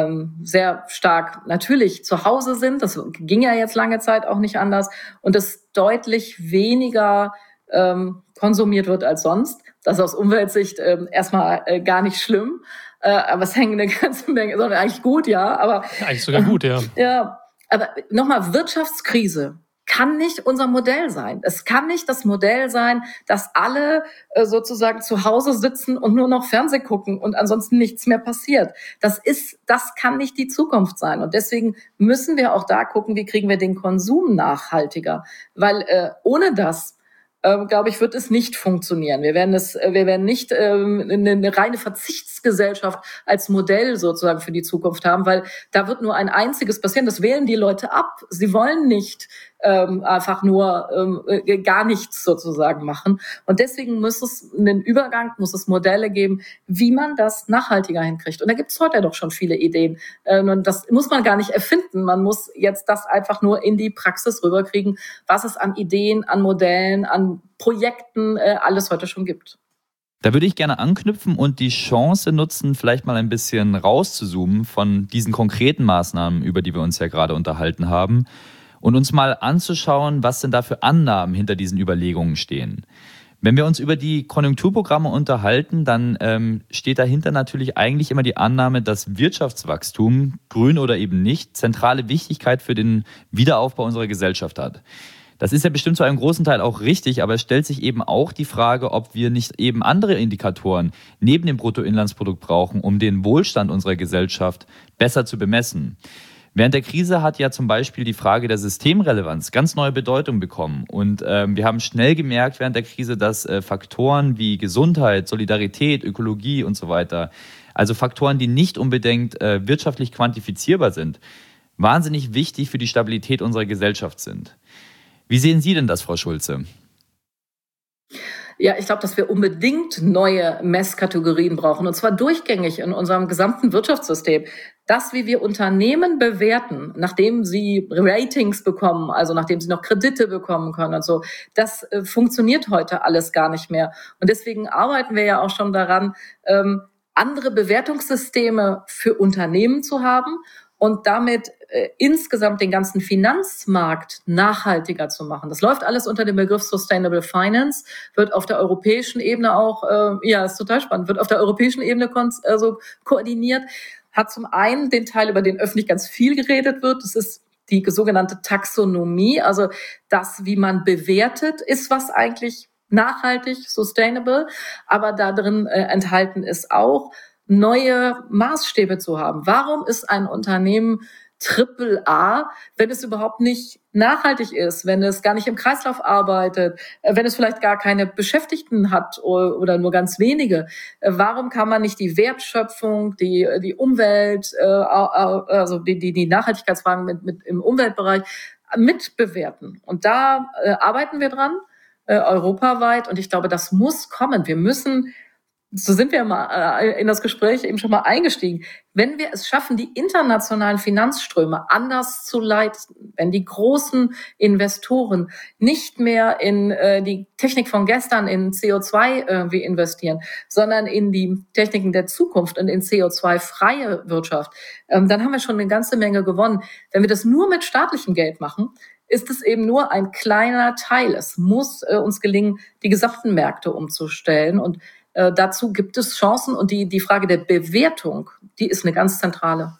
sehr stark natürlich zu Hause sind. Das ging ja jetzt lange Zeit auch nicht anders und es deutlich weniger konsumiert wird als sonst. Das ist aus Umweltsicht erstmal gar nicht schlimm, aber es hängt eine ganze Menge, sondern eigentlich gut, ja. Aber eigentlich sogar gut, ja. Ja, aber nochmal, Wirtschaftskrise kann nicht unser Modell sein. Es kann nicht das Modell sein, dass alle sozusagen zu Hause sitzen und nur noch Fernsehen gucken und ansonsten nichts mehr passiert. Das kann nicht die Zukunft sein. Und deswegen müssen wir auch da gucken, wie kriegen wir den Konsum nachhaltiger. Weil ohne das glaube ich, wird es nicht funktionieren. Wir werden nicht eine reine Verzichtsgesellschaft als Modell sozusagen für die Zukunft haben, weil da wird nur ein einziges passieren. Das wählen die Leute ab. Sie wollen nicht einfach nur gar nichts sozusagen machen. Und deswegen muss es einen Übergang, muss es Modelle geben, wie man das nachhaltiger hinkriegt. Und da gibt es heute doch schon viele Ideen. Und das muss man gar nicht erfinden. Man muss jetzt das einfach nur in die Praxis rüberkriegen, was es an Ideen, an Modellen, an Projekten alles heute schon gibt. Da würde ich gerne anknüpfen und die Chance nutzen, vielleicht mal ein bisschen rauszuzoomen von diesen konkreten Maßnahmen, über die wir uns ja gerade unterhalten haben, und uns mal anzuschauen, was denn da für Annahmen hinter diesen Überlegungen stehen. Wenn wir uns über die Konjunkturprogramme unterhalten, dann steht dahinter natürlich eigentlich immer die Annahme, dass Wirtschaftswachstum, grün oder eben nicht, zentrale Wichtigkeit für den Wiederaufbau unserer Gesellschaft hat. Das ist ja bestimmt zu einem großen Teil auch richtig, aber es stellt sich eben auch die Frage, ob wir nicht eben andere Indikatoren neben dem Bruttoinlandsprodukt brauchen, um den Wohlstand unserer Gesellschaft besser zu bemessen. Während der Krise hat ja zum Beispiel die Frage der Systemrelevanz ganz neue Bedeutung bekommen. Und wir haben schnell gemerkt während der Krise, dass Faktoren wie Gesundheit, Solidarität, Ökologie und so weiter, also Faktoren, die nicht unbedingt wirtschaftlich quantifizierbar sind, wahnsinnig wichtig für die Stabilität unserer Gesellschaft sind. Wie sehen Sie denn das, Frau Schulze? Ja, ich glaube, dass wir unbedingt neue Messkategorien brauchen, und zwar durchgängig in unserem gesamten Wirtschaftssystem. Das, wie wir Unternehmen bewerten, nachdem sie Ratings bekommen, also nachdem sie noch Kredite bekommen können und so, das funktioniert heute alles gar nicht mehr. Und deswegen arbeiten wir ja auch schon daran, andere Bewertungssysteme für Unternehmen zu haben und damit insgesamt den ganzen Finanzmarkt nachhaltiger zu machen. Das läuft alles unter dem Begriff Sustainable Finance, wird auf der europäischen Ebene auch, ist total spannend, wird auf der europäischen Ebene koordiniert, hat zum einen den Teil, über den öffentlich ganz viel geredet wird, das ist die sogenannte Taxonomie, also das, wie man bewertet, ist was eigentlich nachhaltig, sustainable, aber da drin enthalten ist auch, neue Maßstäbe zu haben. Warum ist ein Unternehmen AAA, wenn es überhaupt nicht nachhaltig ist, wenn es gar nicht im Kreislauf arbeitet, wenn es vielleicht gar keine Beschäftigten hat oder nur ganz wenige? Warum kann man nicht die Wertschöpfung, die Umwelt, also die Nachhaltigkeitsfragen mit im Umweltbereich mitbewerten? Und da arbeiten wir dran, europaweit, und ich glaube, das muss kommen. Wir müssen so sind wir mal in das Gespräch eben schon mal eingestiegen. Wenn wir es schaffen, die internationalen Finanzströme anders zu leiten, wenn die großen Investoren nicht mehr in die Technik von gestern, in CO2 irgendwie investieren, sondern in die Techniken der Zukunft und in CO2-freie Wirtschaft, dann haben wir schon eine ganze Menge gewonnen. Wenn wir das nur mit staatlichem Geld machen, ist es eben nur ein kleiner Teil. Es muss uns gelingen, die gesamten Märkte umzustellen, und dazu gibt es Chancen, und die Frage der Bewertung, die ist eine ganz zentrale.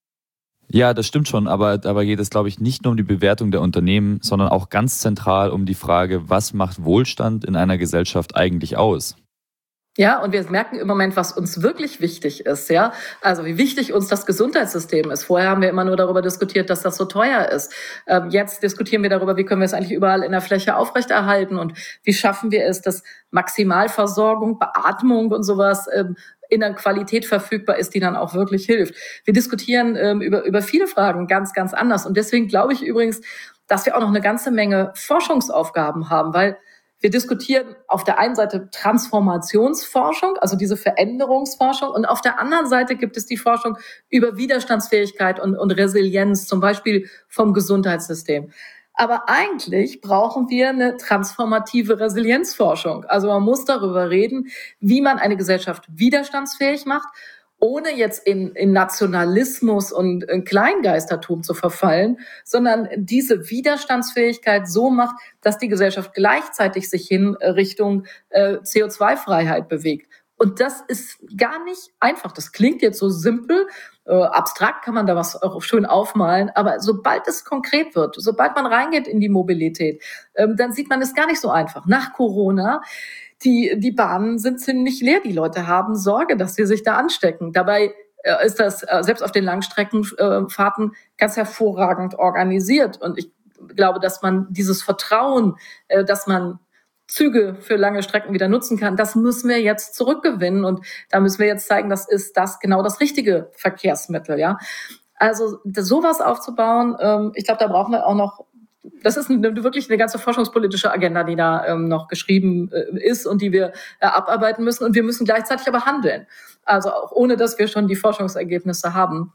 Ja, das stimmt schon, aber dabei geht es, glaube ich, nicht nur um die Bewertung der Unternehmen, sondern auch ganz zentral um die Frage, was macht Wohlstand in einer Gesellschaft eigentlich aus? Ja, und wir merken im Moment, was uns wirklich wichtig ist, ja. Also wie wichtig uns das Gesundheitssystem ist. Vorher haben wir immer nur darüber diskutiert, dass das so teuer ist. Jetzt diskutieren wir darüber, wie können wir es eigentlich überall in der Fläche aufrechterhalten und wie schaffen wir es, dass Maximalversorgung, Beatmung und sowas in der Qualität verfügbar ist, die dann auch wirklich hilft. Wir diskutieren über viele Fragen ganz, ganz anders. Und deswegen glaube ich übrigens, dass wir auch noch eine ganze Menge Forschungsaufgaben haben, weil wir diskutieren auf der einen Seite Transformationsforschung, also diese Veränderungsforschung, und auf der anderen Seite gibt es die Forschung über Widerstandsfähigkeit und Resilienz, zum Beispiel vom Gesundheitssystem. Aber eigentlich brauchen wir eine transformative Resilienzforschung. Also man muss darüber reden, wie man eine Gesellschaft widerstandsfähig macht, ohne jetzt in Nationalismus und in Kleingeistertum zu verfallen, sondern diese Widerstandsfähigkeit so macht, dass die Gesellschaft gleichzeitig sich hin Richtung CO2-Freiheit bewegt. Und das ist gar nicht einfach. Das klingt jetzt so simpel, abstrakt kann man da was auch schön aufmalen, aber sobald es konkret wird, sobald man reingeht in die Mobilität, dann sieht man es gar nicht so einfach. Nach Corona, die Bahnen sind ziemlich leer. Die Leute haben Sorge, dass sie sich da anstecken. Dabei ist das selbst auf den Langstreckenfahrten ganz hervorragend organisiert. Und ich glaube, dass man dieses Vertrauen, dass man Züge für lange Strecken wieder nutzen kann, das müssen wir jetzt zurückgewinnen. Und da müssen wir jetzt zeigen, das ist genau das richtige Verkehrsmittel. Ja, also sowas aufzubauen, ich glaube, da brauchen wir auch noch. Das ist wirklich eine ganze forschungspolitische Agenda, die da noch geschrieben ist und die wir abarbeiten müssen. Und wir müssen gleichzeitig aber handeln. Also auch ohne, dass wir schon die Forschungsergebnisse haben.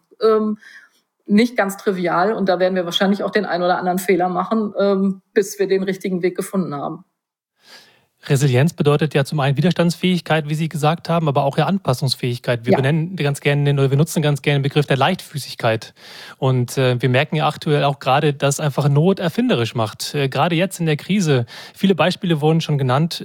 Nicht ganz trivial. Und da werden wir wahrscheinlich auch den einen oder anderen Fehler machen, bis wir den richtigen Weg gefunden haben. Resilienz bedeutet ja zum einen Widerstandsfähigkeit, wie Sie gesagt haben, aber auch ja Anpassungsfähigkeit. Wir benennen ganz gerne wir nutzen ganz gerne den Begriff der Leichtfüßigkeit. Und wir merken ja aktuell auch gerade, dass einfach Not erfinderisch macht. Gerade jetzt in der Krise. Viele Beispiele wurden schon genannt.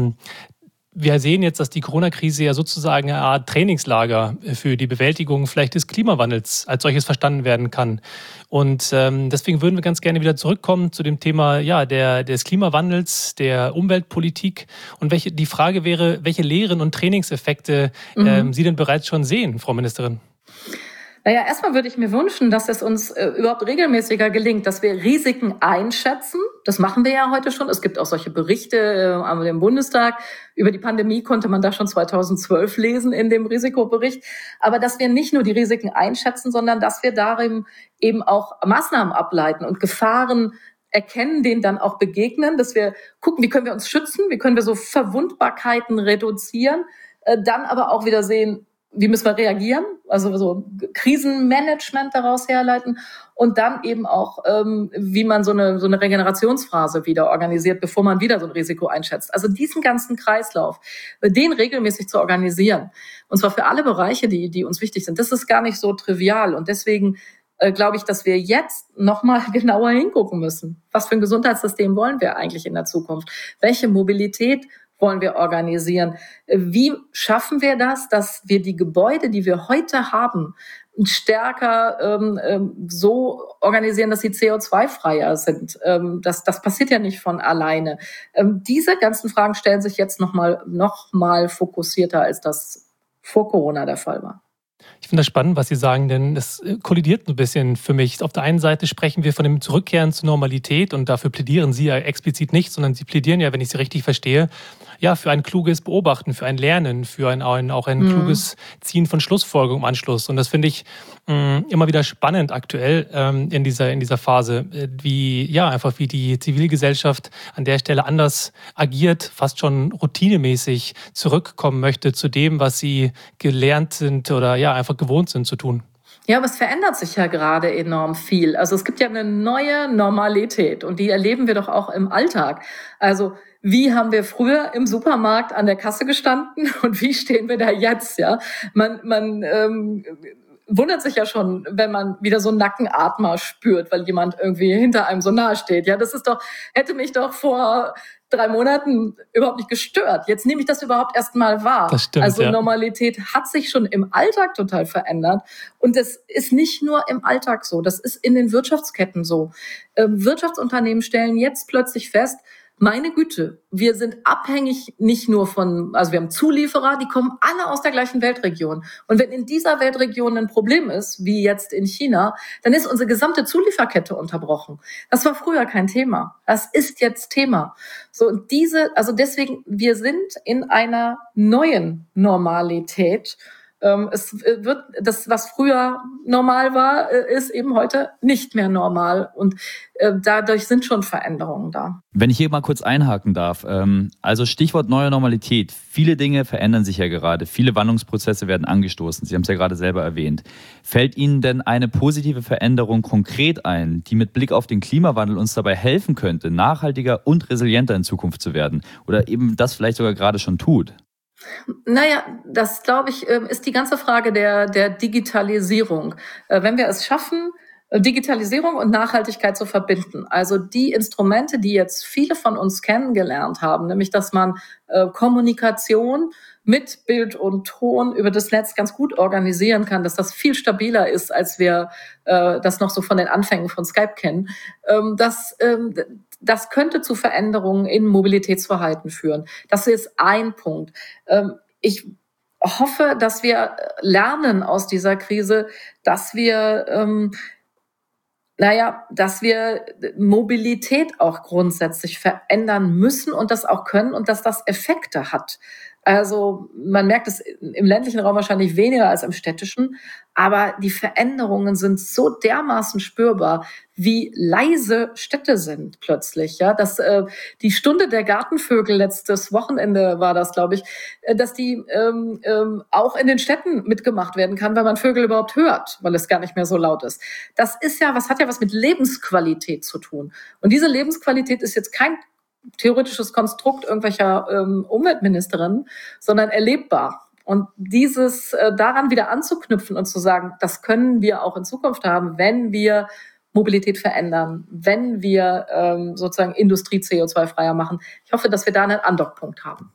Wir sehen jetzt, dass die Corona-Krise ja sozusagen eine Art Trainingslager für die Bewältigung vielleicht des Klimawandels als solches verstanden werden kann. Und deswegen würden wir ganz gerne wieder zurückkommen zu dem Thema des Klimawandels, der Umweltpolitik. Und die Frage wäre, welche Lehren und Trainingseffekte Sie denn bereits schon sehen, Frau Ministerin? Naja, erstmal würde ich mir wünschen, dass es uns überhaupt regelmäßiger gelingt, dass wir Risiken einschätzen. Das machen wir ja heute schon. Es gibt auch solche Berichte im Bundestag. Über die Pandemie konnte man da schon 2012 lesen in dem Risikobericht. Aber dass wir nicht nur die Risiken einschätzen, sondern dass wir darin eben auch Maßnahmen ableiten und Gefahren erkennen, denen dann auch begegnen, dass wir gucken, wie können wir uns schützen, wie können wir so Verwundbarkeiten reduzieren, dann aber auch wieder sehen, wie müssen wir reagieren, also so Krisenmanagement daraus herleiten und dann eben auch, wie man so eine Regenerationsphase wieder organisiert, bevor man wieder so ein Risiko einschätzt. Also diesen ganzen Kreislauf, den regelmäßig zu organisieren, und zwar für alle Bereiche, die uns wichtig sind, das ist gar nicht so trivial. Und deswegen glaube ich, dass wir jetzt nochmal genauer hingucken müssen. Was für ein Gesundheitssystem wollen wir eigentlich in der Zukunft? Welche Mobilität wollen wir organisieren? Wie schaffen wir das, dass wir die Gebäude, die wir heute haben, stärker so organisieren, dass sie CO2-freier sind? Das passiert ja nicht von alleine. Diese ganzen Fragen stellen sich jetzt noch mal fokussierter, als das vor Corona der Fall war. Ich finde das spannend, was Sie sagen, denn es kollidiert ein bisschen für mich. Auf der einen Seite sprechen wir von dem Zurückkehren zur Normalität und dafür plädieren Sie ja explizit nicht, sondern Sie plädieren ja, wenn ich Sie richtig verstehe, ja, für ein kluges Beobachten, für ein Lernen, für auch ein kluges Ziehen von Schlussfolgerungen im Anschluss. Und das finde ich immer wieder spannend aktuell in dieser Phase, wie die Zivilgesellschaft an der Stelle anders agiert, fast schon routinemäßig zurückkommen möchte zu dem, was sie gelernt sind oder ja einfach gewohnt sind zu tun. Ja, aber es verändert sich ja gerade enorm viel. Also es gibt ja eine neue Normalität und die erleben wir doch auch im Alltag. Also wie haben wir früher im Supermarkt an der Kasse gestanden und wie stehen wir da jetzt? Ja, man wundert sich ja schon, wenn man wieder so einen Nackenatmer spürt, weil jemand irgendwie hinter einem so nahe steht. Ja, hätte mich doch vor 3 Monaten überhaupt nicht gestört. Jetzt nehme ich das überhaupt erst mal wahr. Das stimmt, also ja. Normalität hat sich schon im Alltag total verändert. Und das ist nicht nur im Alltag so, das ist in den Wirtschaftsketten so. Wirtschaftsunternehmen stellen jetzt plötzlich fest, meine Güte, wir sind abhängig nicht nur also wir haben Zulieferer, die kommen alle aus der gleichen Weltregion. Und wenn in dieser Weltregion ein Problem ist, wie jetzt in China, dann ist unsere gesamte Zulieferkette unterbrochen. Das war früher kein Thema. Das ist jetzt Thema. So, und deswegen, wir sind in einer neuen Normalität. Es wird das, was früher normal war, ist eben heute nicht mehr normal. Und dadurch sind schon Veränderungen da. Wenn ich hier mal kurz einhaken darf, also Stichwort neue Normalität. Viele Dinge verändern sich ja gerade. Viele Wandlungsprozesse werden angestoßen. Sie haben es ja gerade selber erwähnt. Fällt Ihnen denn eine positive Veränderung konkret ein, die mit Blick auf den Klimawandel uns dabei helfen könnte, nachhaltiger und resilienter in Zukunft zu werden? Oder eben das vielleicht sogar gerade schon tut? Naja, das, glaube ich, ist die ganze Frage der Digitalisierung. Wenn wir es schaffen, Digitalisierung und Nachhaltigkeit zu verbinden, also die Instrumente, die jetzt viele von uns kennengelernt haben, nämlich dass man Kommunikation mit Bild und Ton über das Netz ganz gut organisieren kann, dass das viel stabiler ist, als wir das noch so von den Anfängen von Skype kennen, das könnte zu Veränderungen in Mobilitätsverhalten führen. Das ist ein Punkt. Ich hoffe, dass wir lernen aus dieser Krise, dass wir Mobilität auch grundsätzlich verändern müssen und das auch können und dass das Effekte hat. Also man merkt es im ländlichen Raum wahrscheinlich weniger als im städtischen, aber die Veränderungen sind so dermaßen spürbar, wie leise Städte sind plötzlich. Ja, dass die Stunde der Gartenvögel letztes Wochenende war das, glaube ich, dass die auch in den Städten mitgemacht werden kann, weil man Vögel überhaupt hört, weil es gar nicht mehr so laut ist. Das hat ja was mit Lebensqualität zu tun. Und diese Lebensqualität ist jetzt kein theoretisches Konstrukt irgendwelcher Umweltministerinnen, sondern erlebbar. Und dieses daran wieder anzuknüpfen und zu sagen, das können wir auch in Zukunft haben, wenn wir Mobilität verändern, wenn wir sozusagen Industrie CO2-freier machen. Ich hoffe, dass wir da einen Andockpunkt haben.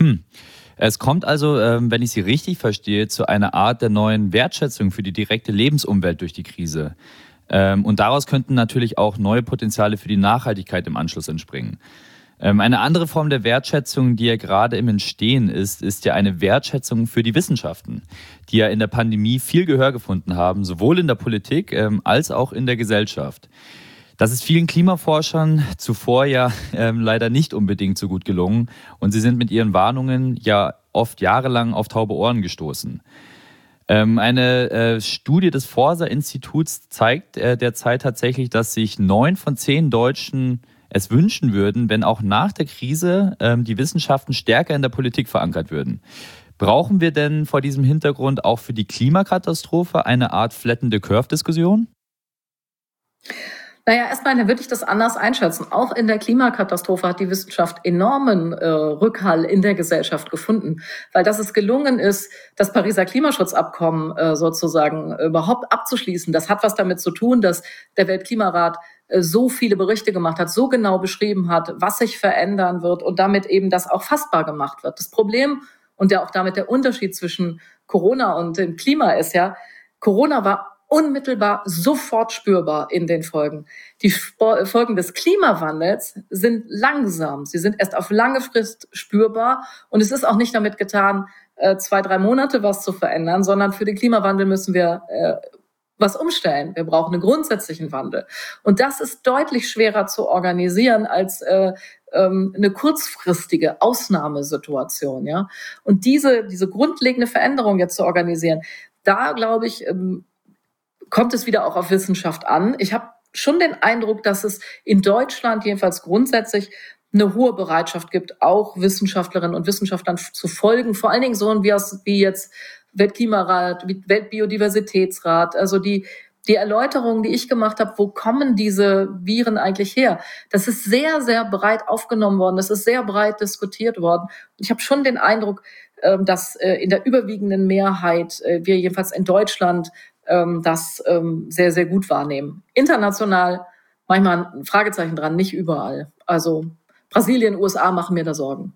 Es kommt also, wenn ich Sie richtig verstehe, zu einer Art der neuen Wertschätzung für die direkte Lebensumwelt durch die Krise. Und daraus könnten natürlich auch neue Potenziale für die Nachhaltigkeit im Anschluss entspringen. Eine andere Form der Wertschätzung, die ja gerade im Entstehen ist ja eine Wertschätzung für die Wissenschaften, die ja in der Pandemie viel Gehör gefunden haben, sowohl in der Politik als auch in der Gesellschaft. Das ist vielen Klimaforschern zuvor ja leider nicht unbedingt so gut gelungen und sie sind mit ihren Warnungen ja oft jahrelang auf taube Ohren gestoßen. Eine Studie des Forsa-Instituts zeigt derzeit tatsächlich, dass sich 9 von 10 Deutschen es wünschen würden, wenn auch nach der Krise die Wissenschaften stärker in der Politik verankert würden. Brauchen wir denn vor diesem Hintergrund auch für die Klimakatastrophe eine Art Flatten-the-Curve-Diskussion? Naja, erstmal würde ich das anders einschätzen. Auch in der Klimakatastrophe hat die Wissenschaft enormen Rückhall in der Gesellschaft gefunden, weil dass es gelungen ist, das Pariser Klimaschutzabkommen sozusagen überhaupt abzuschließen. Das hat was damit zu tun, dass der Weltklimarat so viele Berichte gemacht hat, so genau beschrieben hat, was sich verändern wird und damit eben das auch fassbar gemacht wird. Das Problem und ja auch damit der Unterschied zwischen Corona und dem Klima ist ja, Corona war unmittelbar sofort spürbar in den Folgen. Die Folgen des Klimawandels sind langsam. Sie sind erst auf lange Frist spürbar und es ist auch nicht damit getan, 2-3 Monate was zu verändern, sondern für den Klimawandel müssen wir was umstellen. Wir brauchen einen grundsätzlichen Wandel. Und das ist deutlich schwerer zu organisieren als eine kurzfristige Ausnahmesituation. Ja? Und diese grundlegende Veränderung jetzt zu organisieren, da glaube ich, kommt es wieder auch auf Wissenschaft an. Ich habe schon den Eindruck, dass es in Deutschland jedenfalls grundsätzlich eine hohe Bereitschaft gibt, auch Wissenschaftlerinnen und Wissenschaftlern zu folgen, vor allen Dingen so wie jetzt Weltklimarat, Weltbiodiversitätsrat, also die Erläuterungen, die ich gemacht habe, wo kommen diese Viren eigentlich her? Das ist sehr, sehr breit aufgenommen worden, das ist sehr breit diskutiert worden. Und ich habe schon den Eindruck, dass in der überwiegenden Mehrheit wir jedenfalls in Deutschland das sehr, sehr gut wahrnehmen. International manchmal ein Fragezeichen dran, nicht überall. Also Brasilien, USA machen mir da Sorgen.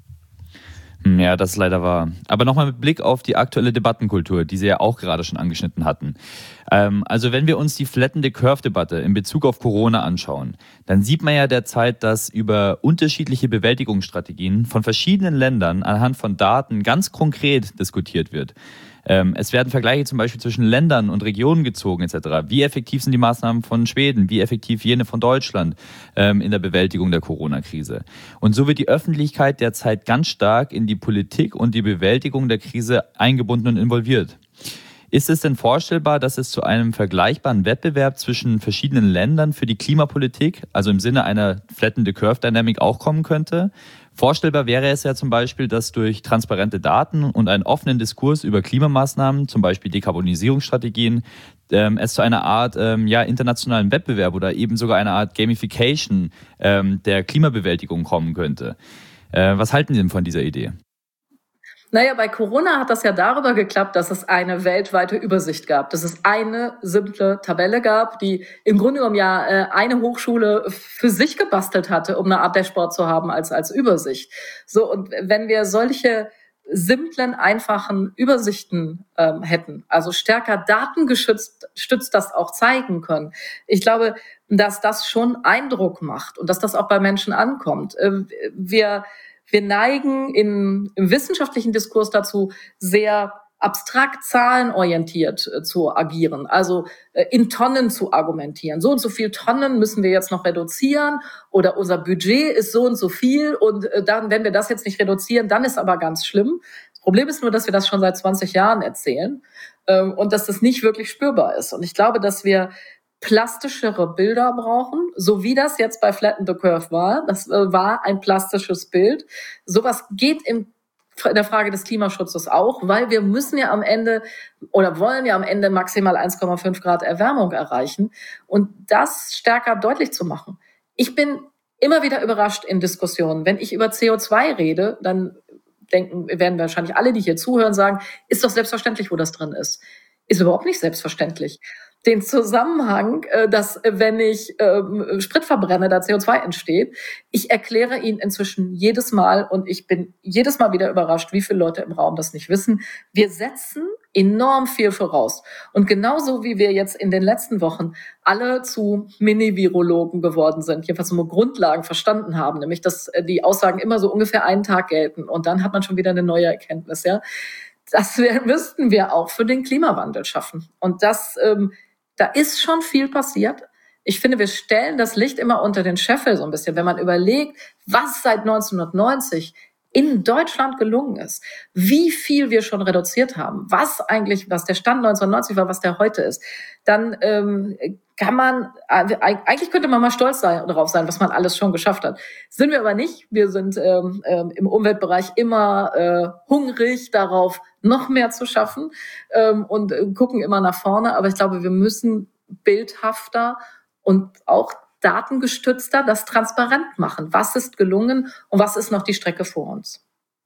Ja, das ist leider wahr. Aber nochmal mit Blick auf die aktuelle Debattenkultur, die Sie ja auch gerade schon angeschnitten hatten. Also wenn wir uns die Flatten the Curve-Debatte in Bezug auf Corona anschauen, dann sieht man ja derzeit, dass über unterschiedliche Bewältigungsstrategien von verschiedenen Ländern anhand von Daten ganz konkret diskutiert wird. Es werden Vergleiche zum Beispiel zwischen Ländern und Regionen gezogen etc. Wie effektiv sind die Maßnahmen von Schweden? Wie effektiv jene von Deutschland in der Bewältigung der Corona-Krise? Und so wird die Öffentlichkeit derzeit ganz stark in die Politik und die Bewältigung der Krise eingebunden und involviert. Ist es denn vorstellbar, dass es zu einem vergleichbaren Wettbewerb zwischen verschiedenen Ländern für die Klimapolitik, also im Sinne einer Flatten the Curve Dynamic, auch kommen könnte? Vorstellbar wäre es ja zum Beispiel, dass durch transparente Daten und einen offenen Diskurs über Klimamaßnahmen, zum Beispiel Dekarbonisierungsstrategien, es zu einer Art internationalen Wettbewerb oder eben sogar einer Art Gamification der Klimabewältigung kommen könnte. Was halten Sie denn von dieser Idee? Naja, bei Corona hat das ja darüber geklappt, dass es eine weltweite Übersicht gab, dass es eine simple Tabelle gab, die im Grunde genommen ja eine Hochschule für sich gebastelt hatte, um eine Art Dashboard zu haben als Übersicht. So, und wenn wir solche simplen, einfachen Übersichten hätten, also stärker datengestützt das auch zeigen können, ich glaube, dass das schon Eindruck macht und dass das auch bei Menschen ankommt. Wir neigen im wissenschaftlichen Diskurs dazu, sehr abstrakt zahlenorientiert zu agieren, also in Tonnen zu argumentieren. So und so viel Tonnen müssen wir jetzt noch reduzieren oder unser Budget ist so und so viel und dann, wenn wir das jetzt nicht reduzieren, dann ist aber ganz schlimm. Das Problem ist nur, dass wir das schon seit 20 Jahren erzählen und dass das nicht wirklich spürbar ist. Und ich glaube, dass wir plastischere Bilder brauchen, so wie das jetzt bei Flatten the Curve war. Das war ein plastisches Bild. Sowas geht in der Frage des Klimaschutzes auch, weil wir müssen ja am Ende oder wollen ja am Ende maximal 1,5 Grad Erwärmung erreichen und das stärker deutlich zu machen. Ich bin immer wieder überrascht in Diskussionen. Wenn ich über CO2 rede, dann werden wahrscheinlich alle, die hier zuhören, sagen, ist doch selbstverständlich, wo das drin ist. Ist überhaupt nicht selbstverständlich. Den Zusammenhang, dass wenn ich Sprit verbrenne, da CO2 entsteht. Ich erkläre ihn inzwischen jedes Mal und ich bin jedes Mal wieder überrascht, wie viele Leute im Raum das nicht wissen. Wir setzen enorm viel voraus. Und genauso wie wir jetzt in den letzten Wochen alle zu Mini-Virologen geworden sind, jedenfalls so Grundlagen verstanden haben, nämlich dass die Aussagen immer so ungefähr einen Tag gelten und dann hat man schon wieder eine neue Erkenntnis. Ja, das müssten wir auch für den Klimawandel schaffen. Und da ist schon viel passiert. Ich finde, wir stellen das Licht immer unter den Scheffel so ein bisschen, wenn man überlegt, was seit 1990 in Deutschland gelungen ist, wie viel wir schon reduziert haben, was der Stand 1990 war, was der heute ist, dann eigentlich könnte man mal stolz darauf sein, was man alles schon geschafft hat. Sind wir aber nicht. Wir sind im Umweltbereich immer hungrig darauf, noch mehr zu schaffen und gucken immer nach vorne. Aber ich glaube, wir müssen bildhafter und auch datengestützter das transparent machen. Was ist gelungen und was ist noch die Strecke vor uns?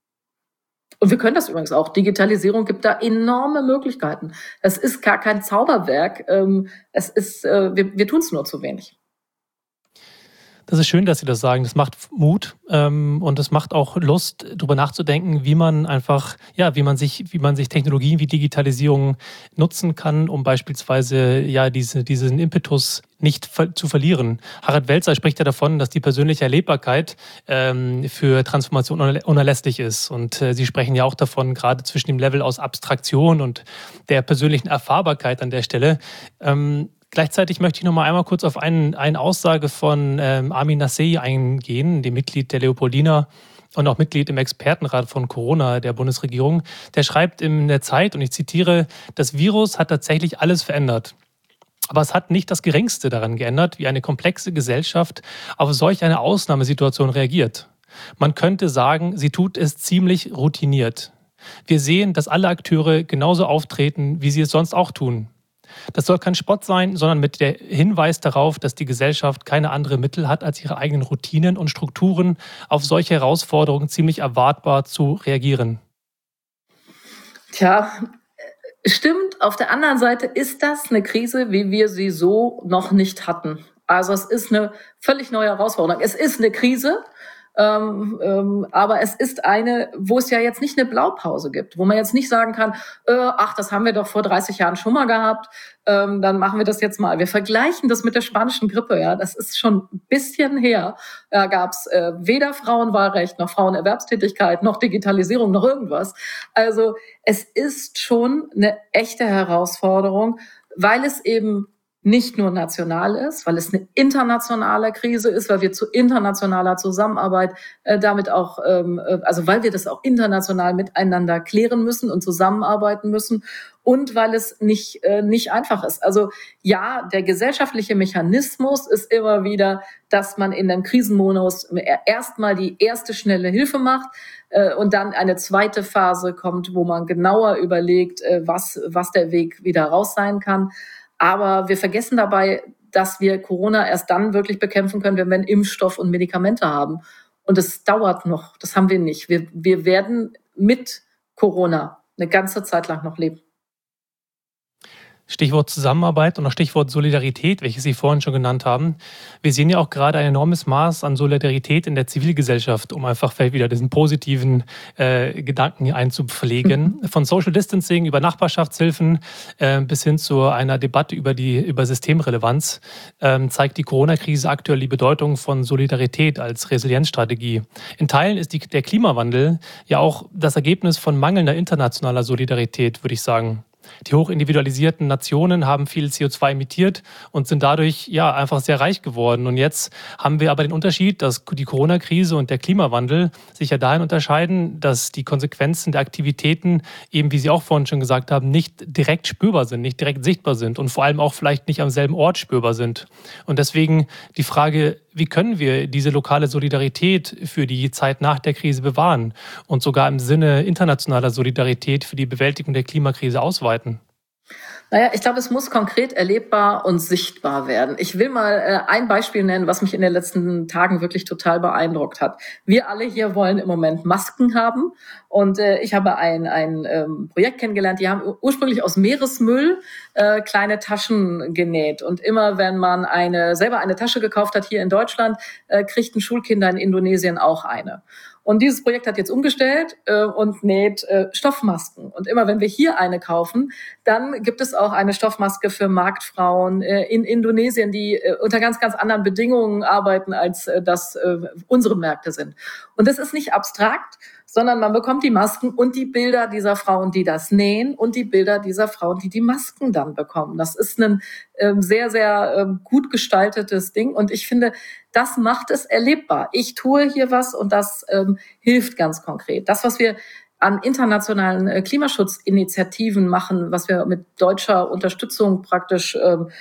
Und wir können das übrigens auch. Digitalisierung gibt da enorme Möglichkeiten. Es ist gar kein Zauberwerk. Wir tun es nur zu wenig. Das ist schön, dass Sie das sagen. Das macht Mut und es macht auch Lust, darüber nachzudenken, wie man sich Technologien wie Digitalisierung nutzen kann, um beispielsweise diesen Impetus nicht zu verlieren. Harald Welzer spricht ja davon, dass die persönliche Erlebbarkeit für Transformation unerlässlich ist. Und Sie sprechen ja auch davon, gerade zwischen dem Level aus Abstraktion und der persönlichen Erfahrbarkeit an der Stelle. Gleichzeitig möchte ich noch mal einmal kurz auf eine Aussage von Amin Nassei eingehen, dem Mitglied der Leopoldina und auch Mitglied im Expertenrat von Corona der Bundesregierung. Der schreibt in der Zeit, und ich zitiere, das Virus hat tatsächlich alles verändert. Aber es hat nicht das Geringste daran geändert, wie eine komplexe Gesellschaft auf solch eine Ausnahmesituation reagiert. Man könnte sagen, sie tut es ziemlich routiniert. Wir sehen, dass alle Akteure genauso auftreten, wie sie es sonst auch tun. Das soll kein Spott sein, sondern mit der Hinweis darauf, dass die Gesellschaft keine anderen Mittel hat, als ihre eigenen Routinen und Strukturen auf solche Herausforderungen ziemlich erwartbar zu reagieren. Tja, stimmt. Auf der anderen Seite ist das eine Krise, wie wir sie so noch nicht hatten. Also es ist eine völlig neue Herausforderung. Es ist eine Krise. Aber es ist eine, wo es ja jetzt nicht eine Blaupause gibt, wo man jetzt nicht sagen kann, das haben wir doch vor 30 Jahren schon mal gehabt, dann machen wir das jetzt mal. Wir vergleichen das mit der spanischen Grippe, ja, das ist schon ein bisschen her. Da gab es weder Frauenwahlrecht noch Frauenerwerbstätigkeit noch Digitalisierung noch irgendwas. Also es ist schon eine echte Herausforderung, weil es eben nicht nur national ist, weil es eine internationale Krise ist, weil wir zu internationaler Zusammenarbeit damit auch, weil wir das auch international miteinander klären müssen und zusammenarbeiten müssen und weil es nicht einfach ist. Also ja, der gesellschaftliche Mechanismus ist immer wieder, dass man in einem Krisenmodus erstmal die erste schnelle Hilfe macht und dann eine zweite Phase kommt, wo man genauer überlegt, was der Weg wieder raus sein kann. Aber wir vergessen dabei, dass wir Corona erst dann wirklich bekämpfen können, wenn wir einen Impfstoff und Medikamente haben. Und es dauert noch, das haben wir nicht. Wir werden mit Corona eine ganze Zeit lang noch leben. Stichwort Zusammenarbeit und auch Stichwort Solidarität, welches Sie vorhin schon genannt haben. Wir sehen ja auch gerade ein enormes Maß an Solidarität in der Zivilgesellschaft, um einfach vielleicht wieder diesen positiven Gedanken einzupflegen. Von Social Distancing über Nachbarschaftshilfen bis hin zu einer Debatte über Systemrelevanz zeigt die Corona-Krise aktuell die Bedeutung von Solidarität als Resilienzstrategie. In Teilen ist der Klimawandel ja auch das Ergebnis von mangelnder internationaler Solidarität, würde ich sagen. Die hochindividualisierten Nationen haben viel CO2 emittiert und sind dadurch einfach sehr reich geworden. Und jetzt haben wir aber den Unterschied, dass die Corona-Krise und der Klimawandel sich ja dahin unterscheiden, dass die Konsequenzen der Aktivitäten eben, wie Sie auch vorhin schon gesagt haben, nicht direkt spürbar sind, nicht direkt sichtbar sind und vor allem auch vielleicht nicht am selben Ort spürbar sind. Und deswegen die Frage, wie können wir diese lokale Solidarität für die Zeit nach der Krise bewahren und sogar im Sinne internationaler Solidarität für die Bewältigung der Klimakrise ausweiten? Naja, ich glaube, es muss konkret erlebbar und sichtbar werden. Ich will mal ein Beispiel nennen, was mich in den letzten Tagen wirklich total beeindruckt hat. Wir alle hier wollen im Moment Masken haben und ich habe ein Projekt kennengelernt, die haben ursprünglich aus Meeresmüll kleine Taschen genäht. Und immer wenn man selber eine Tasche gekauft hat hier in Deutschland, kriegten Schulkinder in Indonesien auch eine. Und dieses Projekt hat jetzt umgestellt und näht Stoffmasken. Und immer wenn wir hier eine kaufen, dann gibt es auch eine Stoffmaske für Marktfrauen in Indonesien, die unter ganz, ganz anderen Bedingungen arbeiten, als das unsere Märkte sind. Und das ist nicht abstrakt, sondern man bekommt die Masken und die Bilder dieser Frauen, die das nähen und die Bilder dieser Frauen, die die Masken dann bekommen. Das ist ein sehr, sehr gut gestaltetes Ding und ich finde, das macht es erlebbar. Ich tue hier was und das hilft ganz konkret. Das, was wir an internationalen Klimaschutzinitiativen machen, was wir mit deutscher Unterstützung praktisch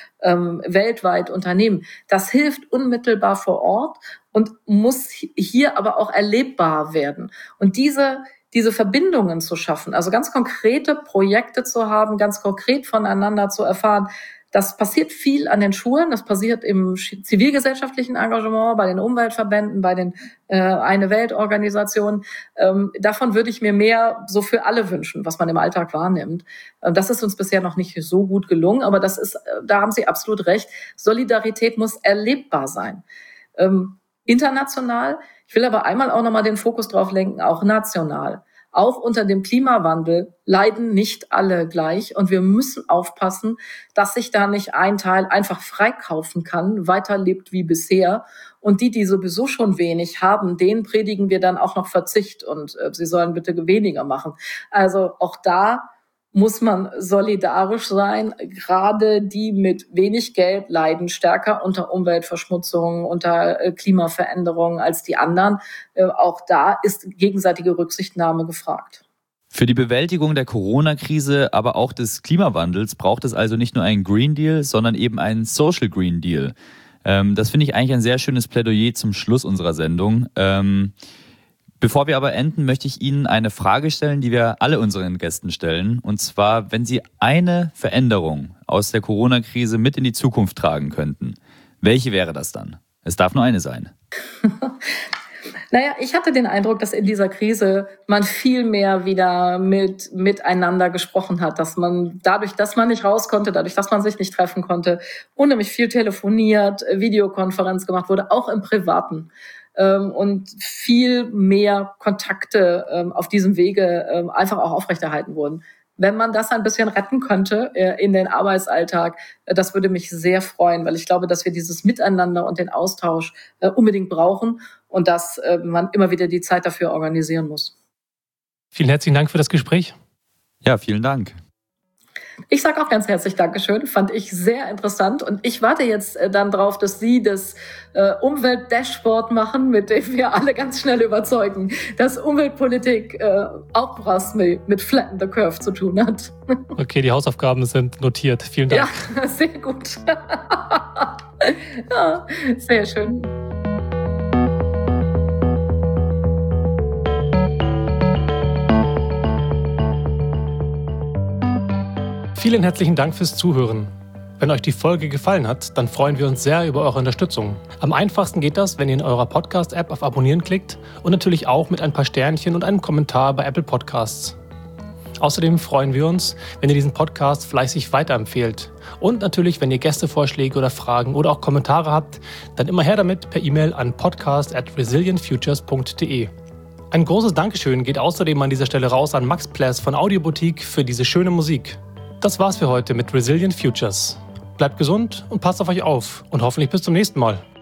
weltweit unternehmen, das hilft unmittelbar vor Ort und muss hier aber auch erlebbar werden. Und diese Verbindungen zu schaffen, also ganz konkrete Projekte zu haben, ganz konkret voneinander zu erfahren, das passiert viel an den Schulen, das passiert im zivilgesellschaftlichen Engagement, bei den Umweltverbänden, bei den Eine Welt-Organisationen. Davon würde ich mir mehr so für alle wünschen, was man im Alltag wahrnimmt. Das ist uns bisher noch nicht so gut gelungen, aber da haben Sie absolut recht. Solidarität muss erlebbar sein. international. Ich will aber einmal auch nochmal den Fokus drauf lenken, auch national. Auch unter dem Klimawandel leiden nicht alle gleich. Und wir müssen aufpassen, dass sich da nicht ein Teil einfach freikaufen kann, weiterlebt wie bisher. Und die sowieso schon wenig haben, denen predigen wir dann auch noch Verzicht und sie sollen bitte weniger machen. Also auch da muss man solidarisch sein. Gerade die mit wenig Geld leiden stärker unter Umweltverschmutzung, unter Klimaveränderungen als die anderen. Auch da ist gegenseitige Rücksichtnahme gefragt. Für die Bewältigung der Corona-Krise, aber auch des Klimawandels braucht es also nicht nur einen Green Deal, sondern eben einen Social Green Deal. Das finde ich eigentlich ein sehr schönes Plädoyer zum Schluss unserer Sendung. Bevor wir aber enden, möchte ich Ihnen eine Frage stellen, die wir alle unseren Gästen stellen. Und zwar, wenn Sie eine Veränderung aus der Corona-Krise mit in die Zukunft tragen könnten, welche wäre das dann? Es darf nur eine sein. Naja, ich hatte den Eindruck, dass in dieser Krise man viel mehr wieder miteinander gesprochen hat, dass man dadurch, dass man nicht raus konnte, dadurch, dass man sich nicht treffen konnte, unheimlich viel telefoniert, Videokonferenz gemacht wurde, auch im Privaten. Und viel mehr Kontakte auf diesem Wege einfach auch aufrechterhalten wurden. Wenn man das ein bisschen retten könnte in den Arbeitsalltag, das würde mich sehr freuen, weil ich glaube, dass wir dieses Miteinander und den Austausch unbedingt brauchen und dass man immer wieder die Zeit dafür organisieren muss. Vielen herzlichen Dank für das Gespräch. Ja, vielen Dank. Ich sage auch ganz herzlich Dankeschön, fand ich sehr interessant und ich warte jetzt dann drauf, dass Sie das Umwelt-Dashboard machen, mit dem wir alle ganz schnell überzeugen, dass Umweltpolitik auch was mit Flatten the Curve zu tun hat. Okay, die Hausaufgaben sind notiert. Vielen Dank. Ja, sehr gut. Ja, sehr schön. Vielen herzlichen Dank fürs Zuhören. Wenn euch die Folge gefallen hat, dann freuen wir uns sehr über eure Unterstützung. Am einfachsten geht das, wenn ihr in eurer Podcast-App auf Abonnieren klickt und natürlich auch mit ein paar Sternchen und einem Kommentar bei Apple Podcasts. Außerdem freuen wir uns, wenn ihr diesen Podcast fleißig weiterempfehlt. Und natürlich, wenn ihr Gästevorschläge oder Fragen oder auch Kommentare habt, dann immer her damit per E-Mail an podcast@resilientfutures.de. Ein großes Dankeschön geht außerdem an dieser Stelle raus an Max Pless von Audioboutique für diese schöne Musik. Das war's für heute mit Resilient Futures. Bleibt gesund und passt auf euch auf und hoffentlich bis zum nächsten Mal.